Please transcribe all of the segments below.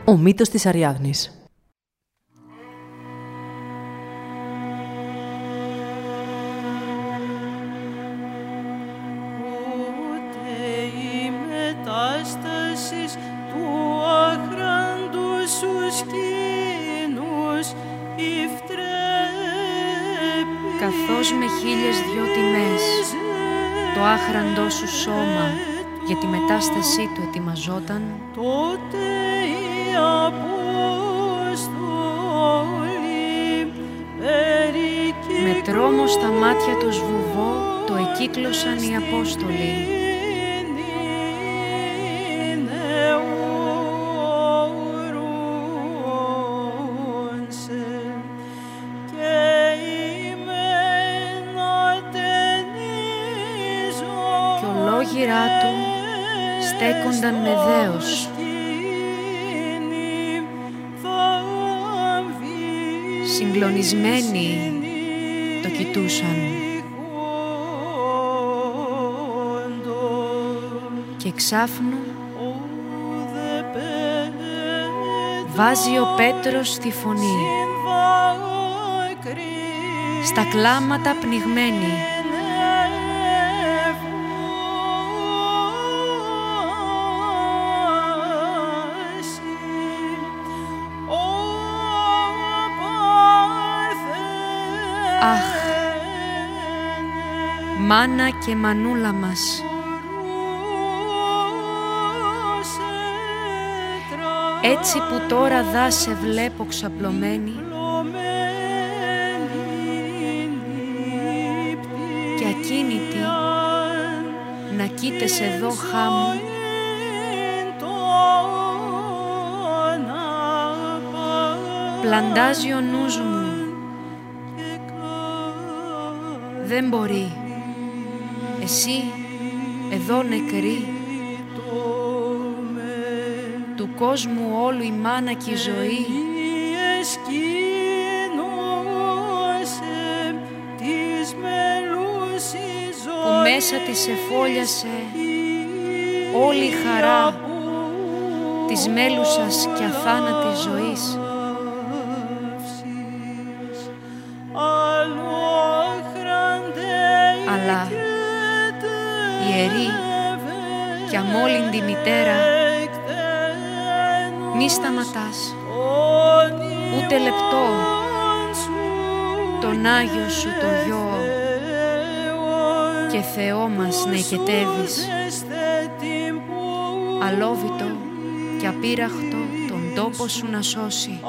Ο μύθος της Αριάδνης. Καθώς με 1002 τιμές το άχραντό σου σώμα για τη μετάστασή του ετοιμαζόταν, τότε οι Απόστολοι με τρόμο στα μάτια τους βουβό το εκύκλωσαν οι Απόστολοι. Γύρά του στέκονταν με δέος, συγκλονισμένοι το κοιτούσαν, και ξάφνου βάζει ο Πέτρος τη φωνή, στα κλάματα πνιγμένη. Αχ, μάνα και μανούλα μας, έτσι που τώρα δα σε βλέπω ξαπλωμένη και ακίνητη να κοίτες εδώ χάμου, πλαντάζει ο νους μου. Δεν μπορεί, εσύ εδώ νεκρή, του κόσμου όλου η μάνα και η ζωή, που μέσα της εφόλιασε όλη η χαρά της μέλουσας και αθάνατης ζωής. Αλλά ιερή και αμόλυντη μητέρα, μη σταματάς ούτε λεπτό τον Άγιο σου το γιο και Θεό μας να οικετεύεις, αλόβητο και απείραχτο τον τόπο σου να σώσει.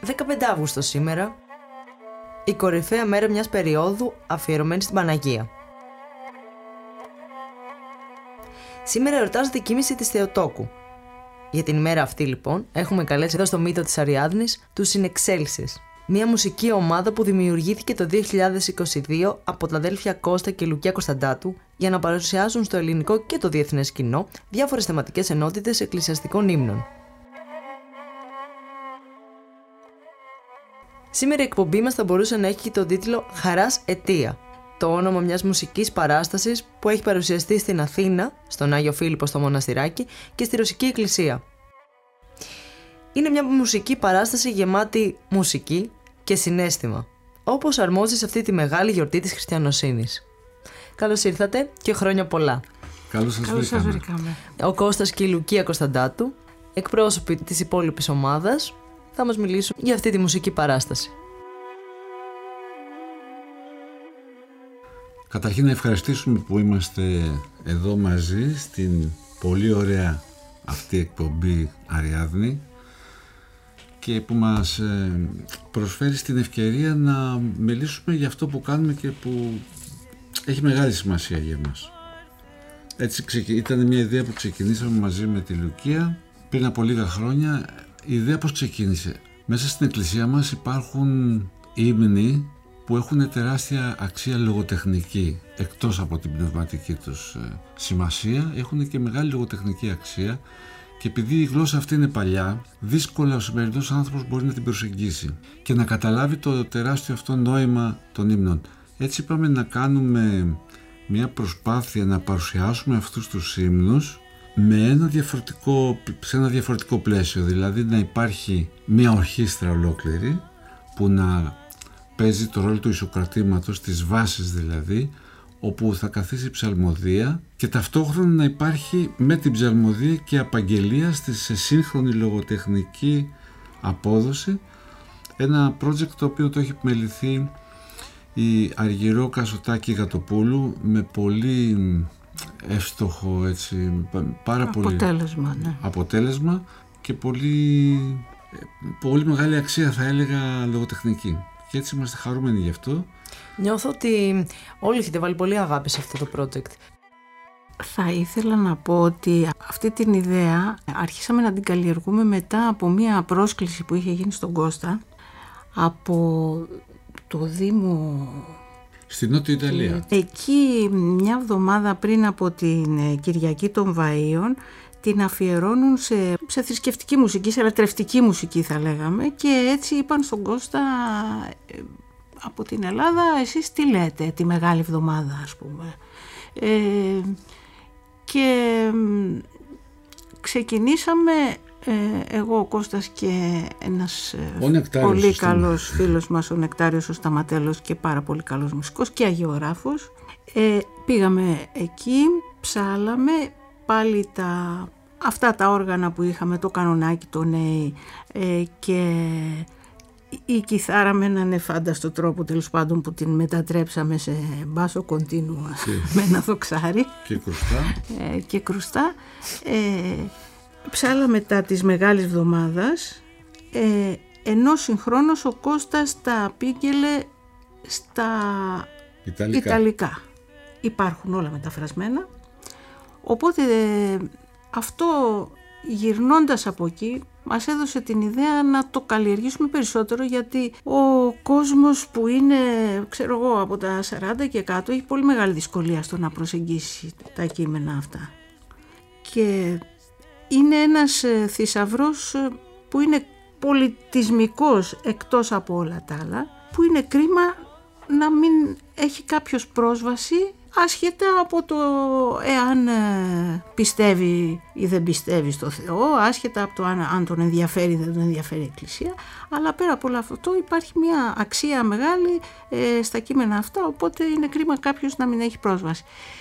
15 Αύγουστο σήμερα, η κορυφαία μέρα μιας περίοδου αφιερωμένη στην Παναγία. Σήμερα εορτάζεται η κοίμηση της Θεοτόκου. Για την ημέρα αυτή λοιπόν έχουμε καλέσει εδώ στο Μύθο της Αριάδνης τους Συνεξέλσες, μια μουσική ομάδα που δημιουργήθηκε το 2022 από τα αδέλφια Κώστα και Λουκία Κωνσταντάτου για να παρουσιάσουν στο ελληνικό και το διεθνές κοινό διάφορες θεματικές ενότητες εκκλησιαστικών ύμνων. Σήμερα η εκπομπή μας θα μπορούσε να έχει τον τίτλο «Χαράς Αιτία», το όνομα μιας μουσικής παράστασης που έχει παρουσιαστεί στην Αθήνα, στον Άγιο Φίλιππο στο Μοναστηράκι και στη Ρωσική Εκκλησία. Είναι μια μουσική παράσταση γεμάτη μουσική και συναίσθημα, όπως αρμόζει σε αυτή τη μεγάλη γιορτή της χριστιανοσύνης. Καλώς ήρθατε και χρόνια πολλά. Καλώς σας βρήκαμε. Ο Κώστας και η Λουκία Κωνσταντάτου, εκπρόσωποι της υπόλοιπης ομάδας, θα μας μιλήσουν για αυτή τη μουσική παράσταση. Καταρχήν να ευχαριστήσουμε που είμαστε εδώ μαζί στην πολύ ωραία αυτή εκπομπή Αριάδνη και που μας προσφέρει την ευκαιρία να μιλήσουμε για αυτό που κάνουμε και που έχει μεγάλη σημασία για μας. Έτσι ήταν μια ιδέα που ξεκινήσαμε μαζί με τη Λουκία πριν από λίγα χρόνια. Η ιδέα πώς ξεκίνησε? Μέσα στην εκκλησία μας υπάρχουν ύμνοι που έχουν τεράστια αξία λογοτεχνική, εκτός από την πνευματική τους σημασία, έχουν και μεγάλη λογοτεχνική αξία και επειδή η γλώσσα αυτή είναι παλιά, δύσκολα ο σημερινός άνθρωπος μπορεί να την προσεγγίσει και να καταλάβει το τεράστιο αυτό νόημα των ύμνων. Έτσι είπαμε να κάνουμε μια προσπάθεια να παρουσιάσουμε αυτούς τους ύμνους σε ένα διαφορετικό πλαίσιο, δηλαδή να υπάρχει μια ορχήστρα ολόκληρη που να παίζει το ρόλο του ισοκρατήματος, τις βάσεις δηλαδή, όπου θα καθίσει ψαλμοδία και ταυτόχρονα να υπάρχει με την ψαλμοδία και απαγγελία σε σύγχρονη λογοτεχνική απόδοση. Ένα project το οποίο το έχει επιμεληθεί η Αργυρό Κασωτάκη Γατοπούλου με πολύ εύστοχο, έτσι, πάρα αποτέλεσμα και πολύ μεγάλη αξία, θα έλεγα, λογοτεχνική. Και έτσι είμαστε χαρούμενοι γι' αυτό. Νιώθω ότι όλοι έχετε βάλει πολύ αγάπη σε αυτό το project. Θα ήθελα να πω ότι αυτή την ιδέα αρχίσαμε να την καλλιεργούμε μετά από μια πρόσκληση που είχε γίνει στον Κώστα από το Δήμο στη Νότια Ιταλία. Εκεί μια εβδομάδα πριν από την Κυριακή των Βαΐων την αφιερώνουν σε θρησκευτική μουσική, σε λατρευτική μουσική θα λέγαμε, και έτσι είπαν στον Κώστα από την Ελλάδα, εσείς τι λέτε τη Μεγάλη Εβδομάδα, ας πούμε. Και ξεκινήσαμε εγώ, ο Κώστας και ένας πολύ καλός φίλος μας, ο Νεκτάριος ο Σταματέλος, και πάρα πολύ καλός μουσικός και αγιογράφος. Πήγαμε εκεί, ψάλαμε πάλι αυτά τα όργανα που είχαμε, το κανονάκι, το νέι, και η κιθάρα με έναν εφάνταστο τρόπο, τέλος πάντων, που την μετατρέψαμε σε μπάσο κοντίνου με ένα δοξάρι και κρουστά. Ψάλα μετά της Μεγάλης Εβδομάδας, ενώ συγχρόνως ο Κώστας τα απήγγελε στα Ιταλικά. Υπάρχουν όλα μεταφρασμένα, οπότε αυτό, γυρνώντας από εκεί, μας έδωσε την ιδέα να το καλλιεργήσουμε περισσότερο, γιατί ο κόσμος που είναι, ξέρω εγώ, από τα 40 και κάτω έχει πολύ μεγάλη δυσκολία στο να προσεγγίσει τα κείμενα αυτά. Και είναι ένας θησαυρός που είναι πολιτισμικός εκτός από όλα τα άλλα, που είναι κρίμα να μην έχει κάποιος πρόσβαση, άσχετα από το εάν πιστεύει ή δεν πιστεύει στο Θεό, άσχετα από το αν τον ενδιαφέρει ή δεν τον ενδιαφέρει η Εκκλησία, αλλά πέρα από όλο αυτό υπάρχει μια αξία μεγάλη στα κείμενα αυτά, οπότε είναι κρίμα κάποιος να μην έχει πρόσβαση.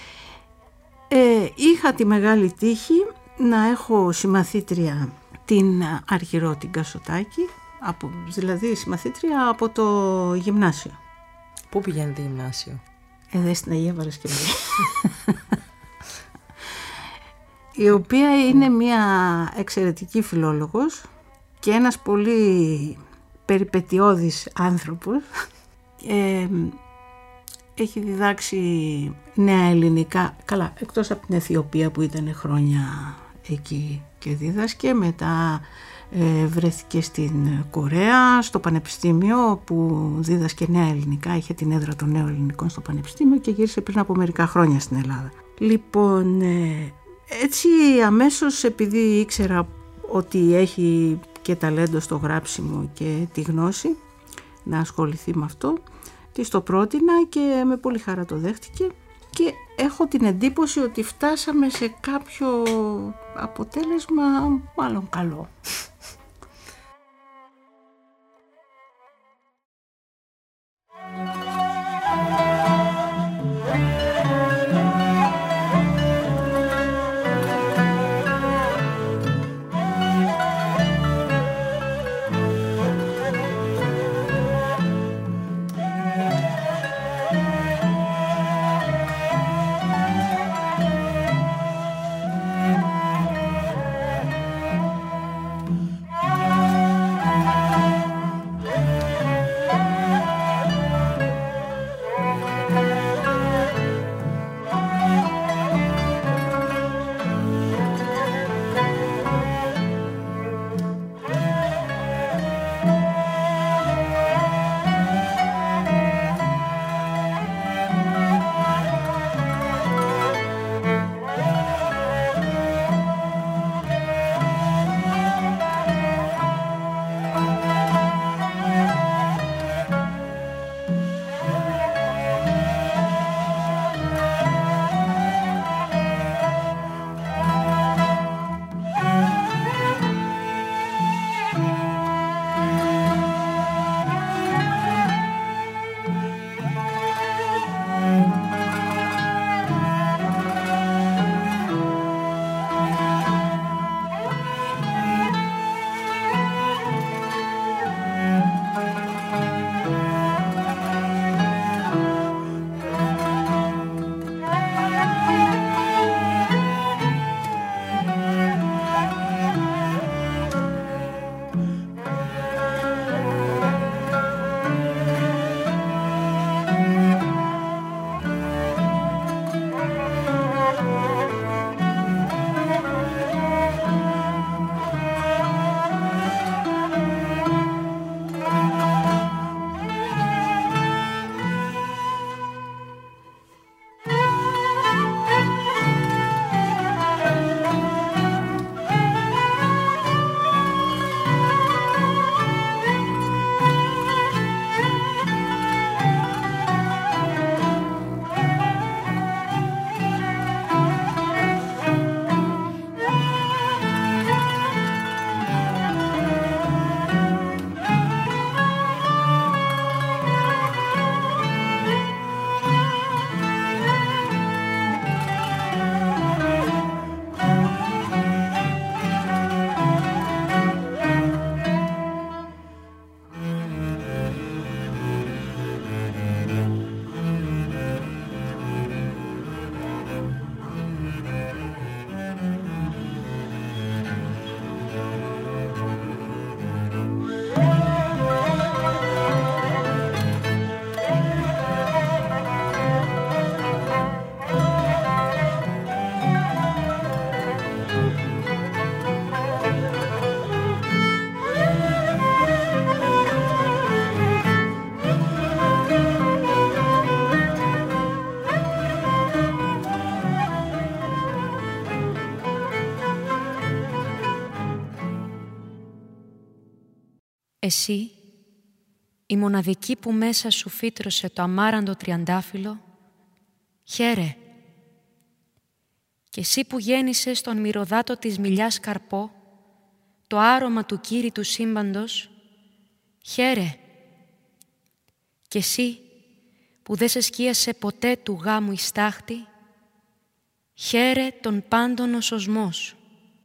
Είχα τη μεγάλη τύχη να έχω συμμαθήτρια την Αργυρό την Κασωτάκη, δηλαδή συμμαθήτρια από το γυμνάσιο. Πού πηγαίνετε γυμνάσιο? Εδώ στην Αγία Παρασκευή. Η οποία είναι μια εξαιρετική φιλόλογος και ένας πολύ περιπετειώδης άνθρωπος. Έχει διδάξει νέα ελληνικά, καλά, εκτός από την Αιθιοπία που ήταν χρόνια εκεί και δίδασκε, μετά βρέθηκε στην Κορέα, στο Πανεπιστήμιο που δίδασκε νέα ελληνικά, είχε την έδρα των νέων ελληνικών στο Πανεπιστήμιο και γύρισε πριν από μερικά χρόνια στην Ελλάδα. Λοιπόν, έτσι αμέσως, επειδή ήξερα ότι έχει και ταλέντο στο γράψιμο και τη γνώση να ασχοληθεί με αυτό, της το πρότεινα και με πολύ χαρά το δέχτηκε και έχω την εντύπωση ότι φτάσαμε σε κάποιο αποτέλεσμα μάλλον καλό. Εσύ, η μοναδική που μέσα σου φύτρωσε το αμάραντο τριαντάφυλλο, χαίρε. Και εσύ που γέννησες στον μυρωδάτο της μιλιάς καρπό, το άρωμα του κήρυτου σύμπαντος, χαίρε. Και εσύ που δεν σε σκίασε ποτέ του γάμου η στάχτη, χαίρε τον πάντων ο σωσμός.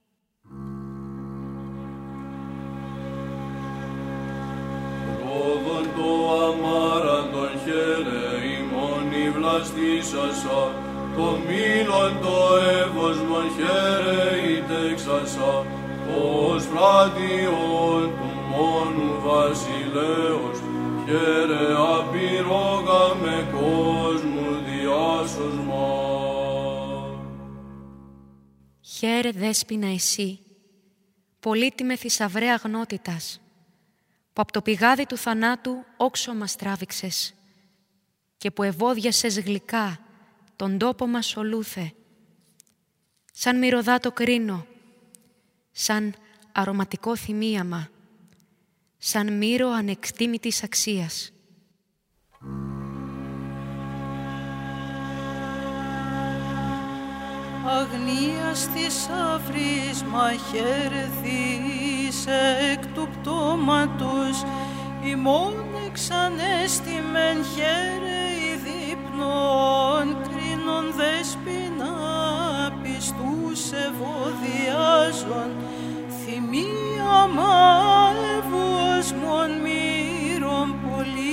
Πρόβον το αμάραντον χαίρε, ημών η βλαστήσασα, το μήλον το εύωσμον χαίρε η τέξασα, ως βράδυον του μόνου βασιλέος, χαίρε απειρόγαμε κόσμου διάσωσμα. Χαίρε Δέσποινα εσύ, πολύτιμε θησαυραία αγνότητας, που από το πηγάδι του θανάτου όξο μας τράβηξες και που ευώδιασες γλυκά τον τόπο μας ολούθε, σαν μυρωδάτο κρίνο, σαν αρωματικό θυμίαμα, σαν μύρο ανεκτήμητης αξίας. Αγνίας θησαύρης μαχαίρεθης εκ του πτώματος, ημών εξανέστημεν χαίρε δείπνων, κρίνων Δέσποινα πιστούς ευωδιάζων, θυμίαμα ευόσμων μύρων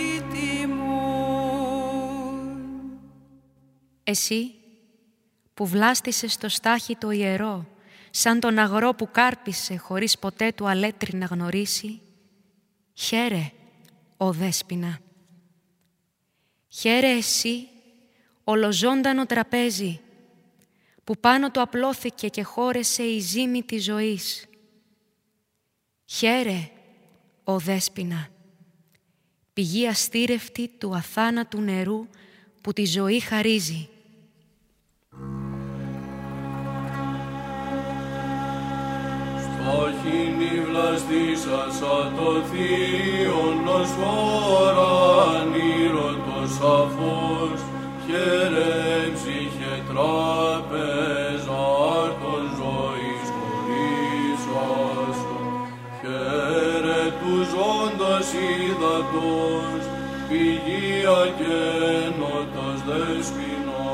πολύτιμων. Εσύ που βλάστησες το στάχι το ιερό, σαν τον αγρό που κάρπισε χωρίς ποτέ του αλέτρι να γνωρίσει, χαίρε, ο Δέσποινα. Χαίρε εσύ, ολοζώντανο τραπέζι, που πάνω του απλώθηκε και χώρεσε η ζύμη της ζωής. Χαίρε, ο Δέσποινα, πηγή αστήρευτη του αθάνατου νερού που τη ζωή χαρίζει. Αχίνη βλαστήσασα το θείον ως φοράν ήρωτος αφός, χαίρε ψυχε τράπεζα άρτων ζωής χωρίς άσχο, χαίρε του ζώντος ύδατος, πηγή αγένωτος Δέσποινα.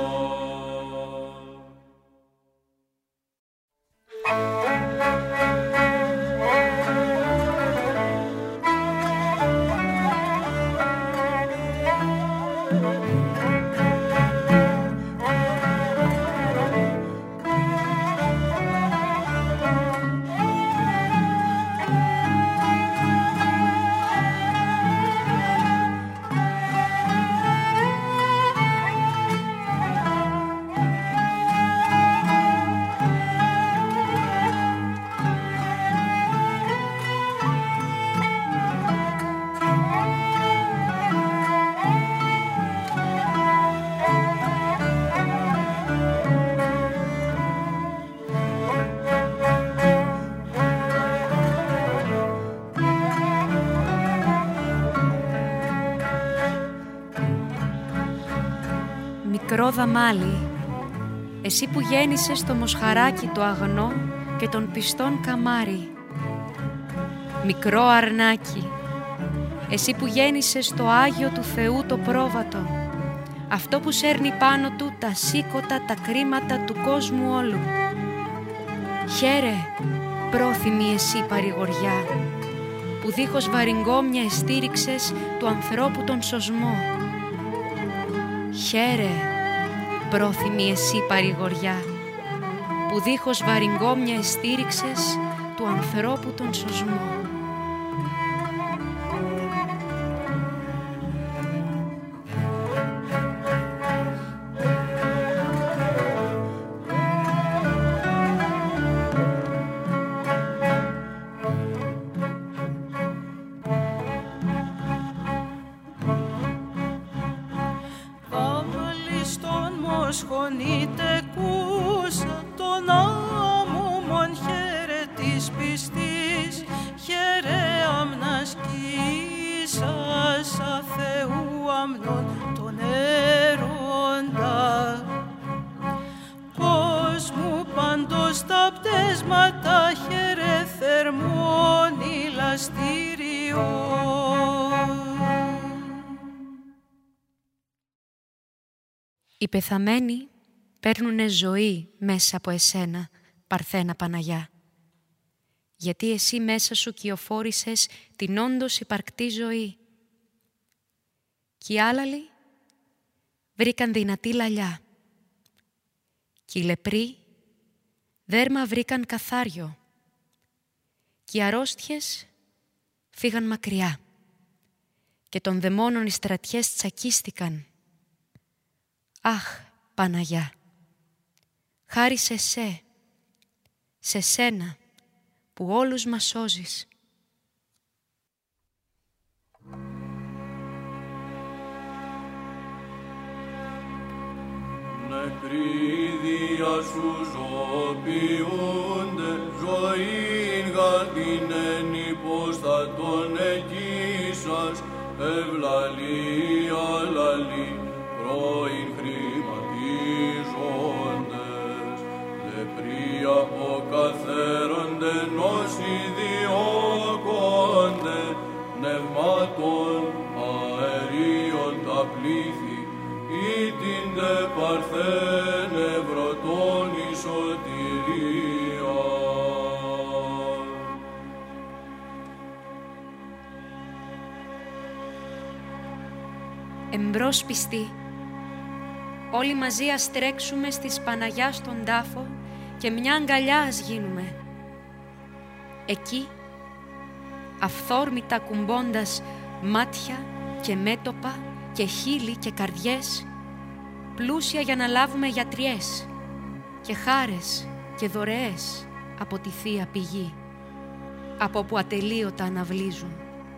Μικρό δαμάλι, εσύ που γέννησες το μοσχαράκι το αγνό και τον πιστόν καμάρι. Μικρό αρνάκι, εσύ που γέννησες το Άγιο του Θεού το πρόβατο, αυτό που σέρνει πάνω του τα σήκωτα, τα κρίματα του κόσμου όλου. Χαίρε, πρόθυμη εσύ παρηγοριά, που δίχως βαριγκόμια εστήριξες του ανθρώπου τον σωσμό. Χαίρε, πρόθυμη εσύ παρηγοριά, που δίχως βαριγκόμια εστήριξες του ανθρώπου τον σωσμό. Σχονείτε κούσα τον άμμον χαίρε της πιστής, χαίρε αμνάς κοίσασα Θεού αμνών τον έρωτα. Κόσμου παντός τα πτέσματα χαίρε θερμόν ηλαστήριο. Οι πεθαμένοι παίρνουνε ζωή μέσα από εσένα, Παρθένα Παναγιά. Γιατί εσύ μέσα σου κυοφόρησες την όντως υπαρκτή ζωή. Κι οι άλλαλοι βρήκαν δυνατή λαλιά. Κι οι λεπροί δέρμα βρήκαν καθάριο. Κι οι αρρώστιες φύγαν μακριά και των δαιμόνων οι στρατιές τσακίστηκαν. Αχ, Παναγιά, χάρη σε σένα που όλους μας σώζεις. Νεκρίδια σου ζωοποιούνται, ζωήν γαρτινέν υποστατών εκείσας, ευλαλή αλαλή, πρώην χρηματίζοντες, λεπρία αποκαθαίρονται, νόσοι διώκονται, πνευμάτων αερίων τα πλήθη, ήτιντε παρθένε βρωτών η σωτηρία. Εμπρός πιστοί, όλοι μαζί ας τρέξουμε στις Παναγιά στον τάφο και μια αγκαλιά ας γίνουμε. Εκεί, αυθόρμητα κουμπώντας μάτια και μέτωπα και χείλη και καρδιές, πλούσια για να λάβουμε γιατριές και χάρες και δωρεές από τη Θεία Πηγή, από όπου ατελείωτα αναβλύζουν.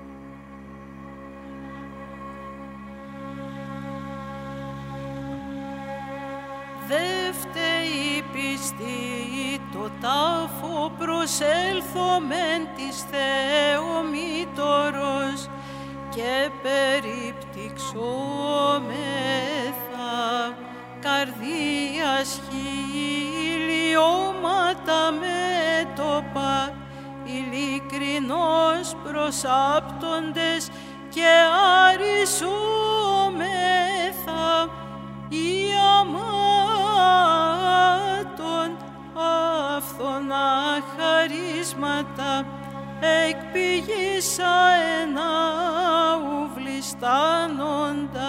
Δε φταίει πιστή το τάφο προσέλθομεν της Θεομήτωρος και περιπτυξόμεθα καρδίας χιλιώματα μέτωπα, ειλικρινώς προσάπτοντες και αρισόμεθα η αμάτων αυθονά χαρίσματα εκ πηγής αενάου βλιστάνοντα.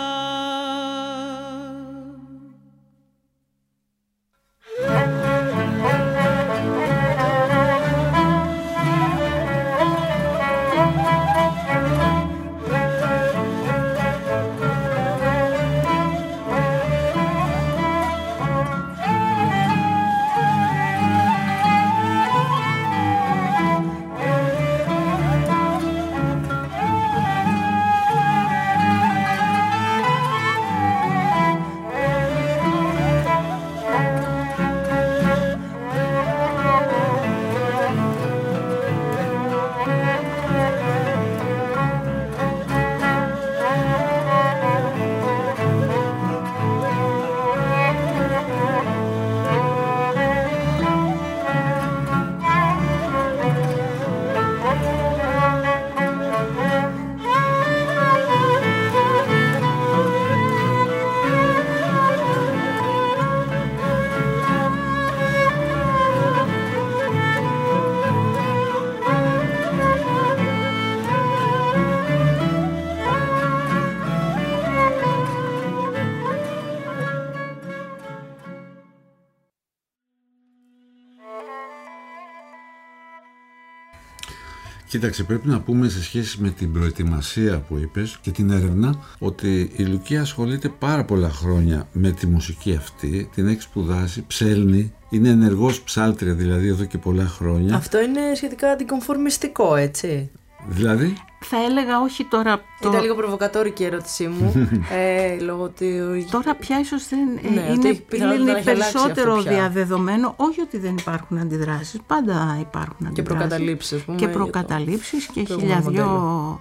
Κοίταξε, πρέπει να πούμε σε σχέση με την προετοιμασία που είπες και την έρευνα ότι η Λουκία ασχολείται πάρα πολλά χρόνια με τη μουσική αυτή, την έχει σπουδάσει, ψέλνει, είναι ενεργός ψάλτρια δηλαδή εδώ και πολλά χρόνια. Αυτό είναι σχετικά αντικομφορμιστικό, έτσι. Δηλαδή. Θα έλεγα όχι τώρα. Ήταν λίγο προβοκατόρικη η ερώτησή μου. Λόγω ότι. Τώρα πια ίσως δεν ναι, είναι περισσότερο διαδεδομένο. Όχι ότι δεν υπάρχουν αντιδράσεις. Πάντα υπάρχουν αντιδράσεις. Και προκαταλήψεις. Και προκαταλήψεις και χιλιαδυο.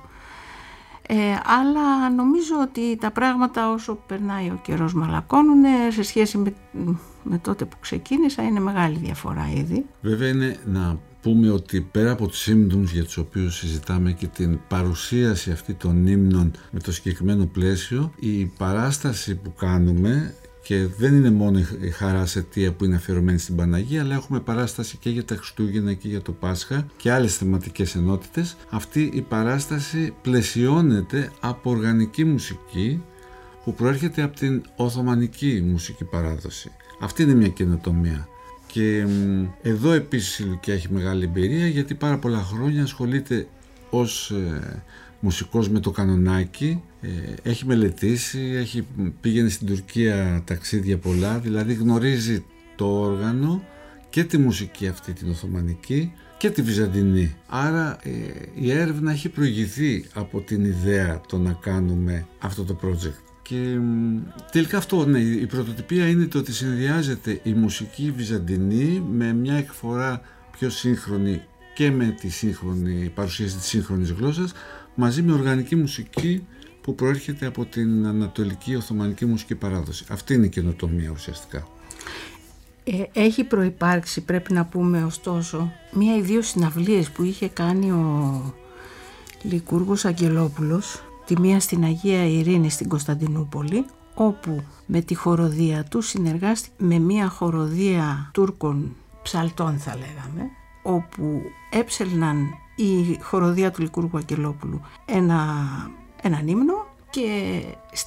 Αλλά νομίζω ότι τα πράγματα όσο περνάει ο καιρός μαλακώνουν σε σχέση με τότε που ξεκίνησα. Είναι μεγάλη διαφορά ήδη. Βέβαια είναι να πούμε ότι πέρα από τους ύμνους για τους οποίους συζητάμε και την παρουσίαση αυτή των ύμνων με το συγκεκριμένο πλαίσιο, η παράσταση που κάνουμε, και δεν είναι μόνο η Χαράς Αιτία που είναι αφιερωμένη στην Παναγία, αλλά έχουμε παράσταση και για τα Χριστούγεννα και για το Πάσχα και άλλες θεματικές ενότητες. Αυτή η παράσταση πλαισιώνεται από οργανική μουσική που προέρχεται από την Οθωμανική μουσική παράδοση. Αυτή είναι μια καινοτομία. Και εδώ επίσης η Λουκία έχει μεγάλη εμπειρία, γιατί πάρα πολλά χρόνια ασχολείται ως μουσικός με το κανονάκι, έχει μελετήσει, πήγαινε στην Τουρκία ταξίδια πολλά, δηλαδή γνωρίζει το όργανο και τη μουσική αυτή την Οθωμανική και τη Βυζαντινή. Άρα η έρευνα έχει προηγηθεί από την ιδέα το να κάνουμε αυτό το project. Και τελικά αυτό, ναι, η πρωτοτυπία είναι το ότι συνδυάζεται η μουσική βυζαντινή με μια εκφορά πιο σύγχρονη και με τη σύγχρονη παρουσίαση της σύγχρονης γλώσσας, μαζί με οργανική μουσική που προέρχεται από την ανατολική Οθωμανική μουσική παράδοση. Αυτή είναι η καινοτομία ουσιαστικά. Έχει προϋπάρξει, πρέπει να πούμε ωστόσο, μία ή δύο συναυλίες που είχε κάνει ο Λικούργος Αγγελόπουλος, τη μία στην Αγία Ειρήνη στην Κωνσταντινούπολη, όπου με τη χοροδία του συνεργάστηκε με μία χοροδία Τούρκων ψαλτών, θα λέγαμε, όπου έψελναν η χοροδία του Λικούργου Αγγελόπουλου έναν ύμνο και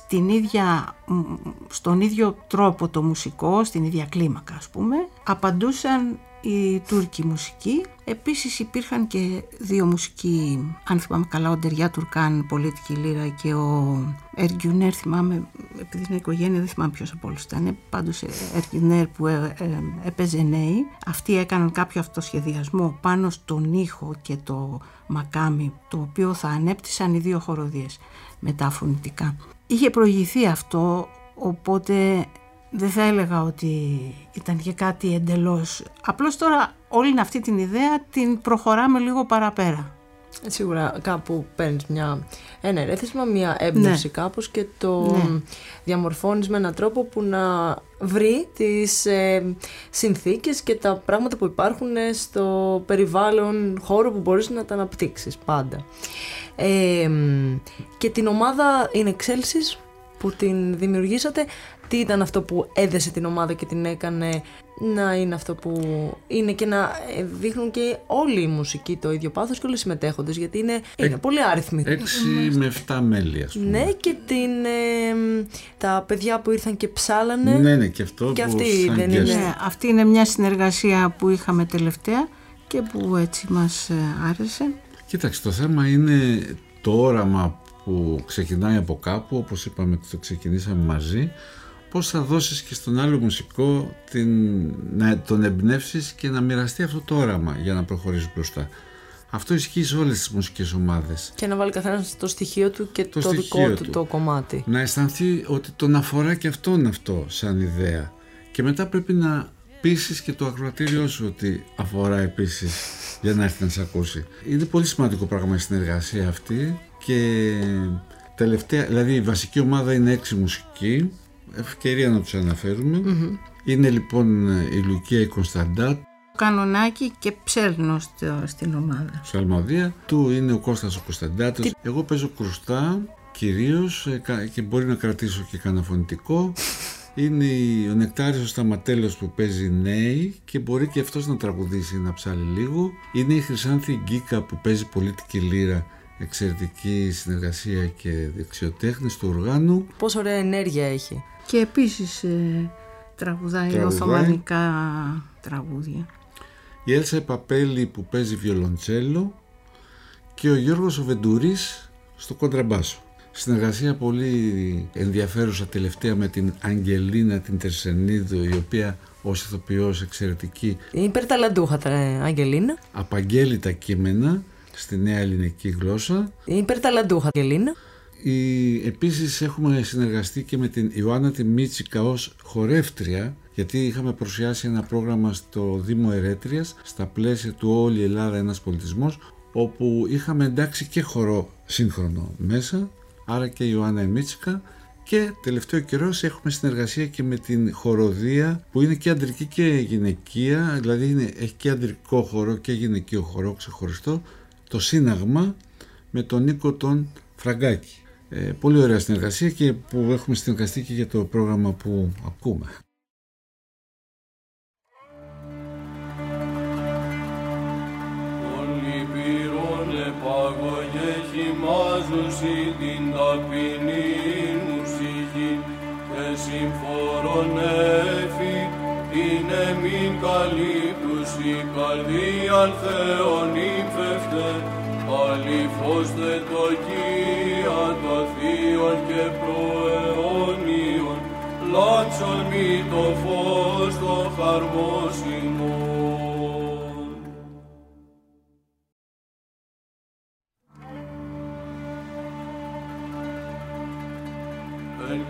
στον ίδιο τρόπο το μουσικό, στην ίδια κλίμακα ας πούμε, απαντούσαν οι Τούρκοι μουσικοί. Επίσης υπήρχαν και δύο μουσικοί, αν θυμάμαι καλά, ο Ντεριά Τουρκάν, πολίτικη λύρα, και ο Εργιουνέρ, θυμάμαι, επειδή είναι οικογένεια δεν θυμάμαι ποιος από όλους ήταν, πάντως Εργιουνέρ που έπαιζε νέοι. Αυτοί έκαναν κάποιο αυτοσχεδιασμό πάνω στον ήχο και το μακάμι, το οποίο θα ανέπτυσαν οι δύο χοροδίες μετά φωνητικά. Είχε προηγηθεί αυτό, οπότε δεν θα έλεγα ότι ήταν και κάτι εντελώς. Απλώς τώρα όλη αυτή την ιδέα την προχωράμε λίγο παραπέρα. Σίγουρα κάπου παίρνεις ένα ερέθισμα, μια έμπνευση, ναι, κάπως, και το διαμορφώνεις με έναν τρόπο που να βρει τις συνθήκες και τα πράγματα που υπάρχουν στο περιβάλλον χώρο που μπορείς να τα αναπτύξεις πάντα. Και την ομάδα In Excelsis που την δημιουργήσατε, τι ήταν αυτό που έδεσε την ομάδα και την έκανε να είναι αυτό που είναι και να δείχνουν και όλοι οι μουσικοί το ίδιο πάθος και όλοι οι συμμετέχοντες, γιατί είναι πολύ άριθμοι. 6 με 7 μέλη, ας πούμε. Ναι, και τα παιδιά που ήρθαν και ψάλανε. Ναι, και αυτό και που αυτή δεν είναι. Ναι, αυτή είναι μια συνεργασία που είχαμε τελευταία και που έτσι μας άρεσε. Κοίταξε, το θέμα είναι το όραμα που ξεκινάει από κάπου, όπως είπαμε ότι το ξεκινήσαμε μαζί, πώς θα δώσεις και στον άλλο μουσικό να τον εμπνεύσεις και να μοιραστεί αυτό το όραμα για να προχωρήσει μπροστά. Αυτό ισχύει σε όλες τις μουσικές ομάδες. Και να βάλει καθένας το στοιχείο του και το δικό του το κομμάτι. Να αισθανθεί ότι τον αφορά και αυτόν αυτό σαν ιδέα. Και μετά πρέπει να πείσεις και το ακροατήριό σου ότι αφορά επίσης για να έρθει να σε ακούσει. Είναι πολύ σημαντικό πράγμα η συνεργασία αυτή. Και τελευταία, δηλαδή η βασική ομάδα είναι 6 μουσικοί, ευκαιρία να τους αναφέρουμε. Είναι λοιπόν η Λουκία η Κωνσταντά, κανονάκι και ψέρνω στην ομάδα. Ψαλμοδία του είναι ο Κώστας ο Κωνσταντάτος. Εγώ παίζω κρουστά κυρίως και μπορεί να κρατήσω και κανένα φωνητικό. Είναι ο Νεκτάριος ο Σταματέλος που παίζει νέοι και μπορεί και αυτός να τραγουδήσει, να ψάλει λίγο. Είναι η Χρυσάνθη Γκίκα που παίζει πολίτικη λύρα, εξαιρετική συνεργασία και δεξιοτέχνης του οργάνου. Πόσο ωραία ενέργεια έχει. Και επίσης τραγουδάει οθωμανικά τραγούδια. Η Έλσα Παπέλη που παίζει βιολοντσέλο και ο Γιώργος ο Βεντουρής στο κοντραμπάσο. Συνεργασία πολύ ενδιαφέρουσα τελευταία με την Αγγελίνα την Τερσενίδου, η οποία ως ηθοποιός εξαιρετική. Είναι υπερταλαντούχα τα Αγγελίνα. Απαγγέλει τα κείμενα στη νέα ελληνική γλώσσα. Είναι υπερταλαντούχα Αγγελίνα. Επίσης έχουμε συνεργαστεί και με την Ιωάννα τη Μίτσικα ως χορεύτρια, γιατί είχαμε παρουσιάσει ένα πρόγραμμα στο Δήμο Ερέτριας στα πλαίσια του Όλη η Ελλάδα ένας πολιτισμός, όπου είχαμε εντάξει και χορό σύγχρονο μέσα, άρα και η Ιωάννα η Μίτσικα. Και τελευταίο καιρό έχουμε συνεργασία και με την χοροδία που είναι και αντρική και γυναικεία, δηλαδή έχει και αντρικό χορό και γυναικείο χορό ξεχωριστό, το Σύναγμα με τον Νίκο τον Φραγκάκη. Πολύ ωραία συνεργασία και που έχουμε συνεργαστεί και για το πρόγραμμα που ακούμε. Όλοι πυρών επαγωγέ χυμάζουσι την ταπεινή μουσική και συμφορών έφη είναι μην καλύπτουσι καρδίαν Θεόν ύψευτε αληθώστε το Κία το θείον και προαιώνιον, λάμψον μη το φως το χαρμόσυνο. Εν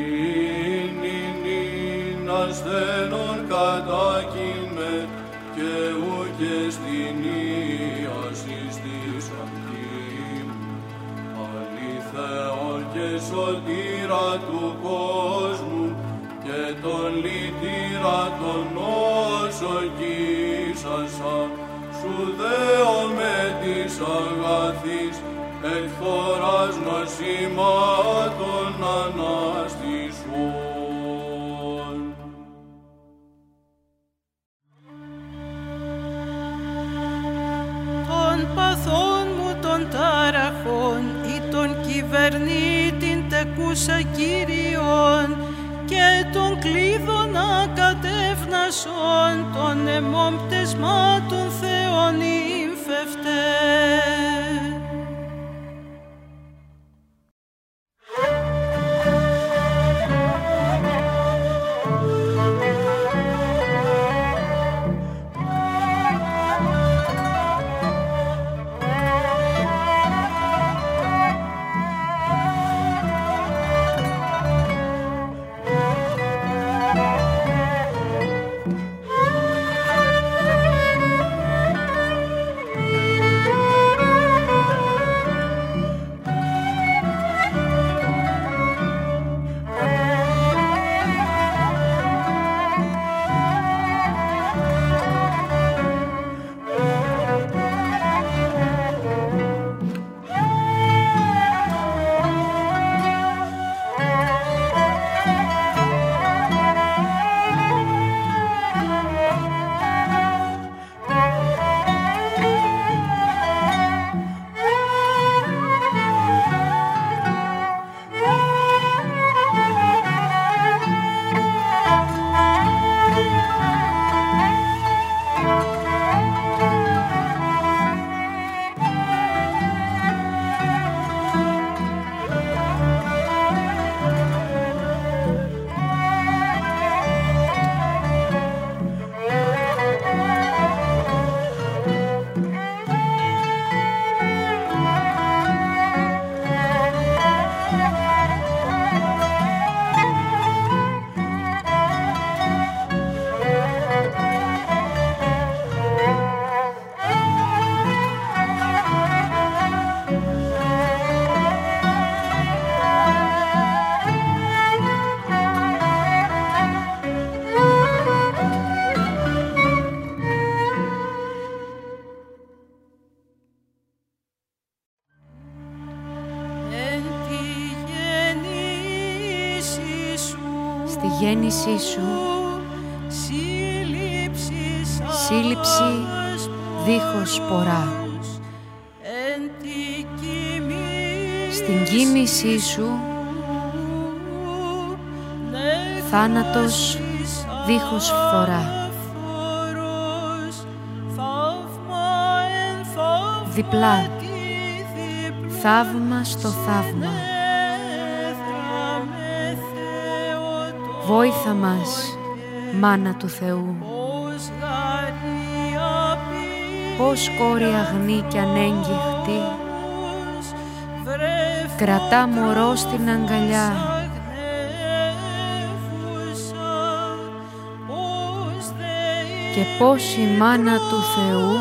κλίνην ασθένων κατάκυμε και ούκε στην ίασης της αγκήμου, αληθέων και σωτήρα του κόσμου και τον λυτήρα των νόσων κοίσασα, σου δέω με της αγαθής εκφοράς νοσημάτων αναστησών. Των παθών μου των ταραχών ή των κυβερνήτην τεκούσα Κύριον και των κλείδων ακατεύνασον των αιμών πτεσμάτων Θεών ύμφευτε. γέννησή σου, σύλληψη δίχως πορά. Στην κοίμησή σου, θάνατος δίχως φθορά. Διπλά, θαύμα στο θαύμα. Βόηθα μας, μάνα του Θεού. Πώς κόρη αγνή κι ανέγγιχτη κρατά μωρό στην αγκαλιά. Και πώς η μάνα του Θεού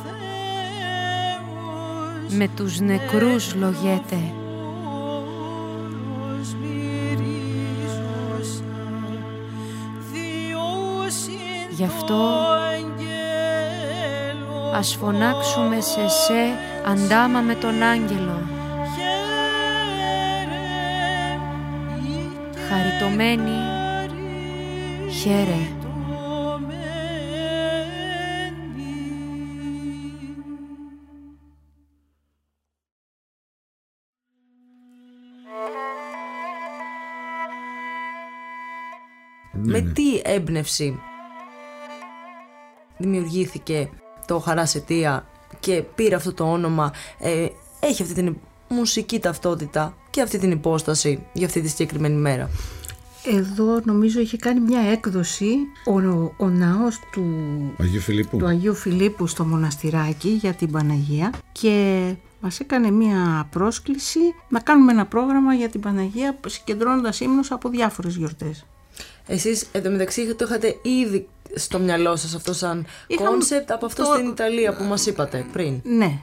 με τους νεκρούς λογέται. Γι' αυτό ας φωνάξουμε σε σε αντάμα με τον άγγελο. Χαριτωμένη, χαίρε. Με τι έμπνευση δημιουργήθηκε το Χαράς Αιτία και πήρε αυτό το όνομα, έχει αυτή την μουσική ταυτότητα και αυτή την υπόσταση για αυτή τη συγκεκριμένη μέρα. Εδώ νομίζω είχε κάνει μια έκδοση ο ναός του Αγίου Φιλίππου στο Μοναστηράκι για την Παναγία και μας έκανε μια πρόσκληση να κάνουμε ένα πρόγραμμα για την Παναγία συγκεντρώνοντας ύμνους από διάφορες γιορτές. Εσείς εντωμεταξύ το είχατε ήδη στο μυαλό σας αυτό σαν κόνσεπτ από αυτό στην Ιταλία που μας είπατε πριν. Ναι.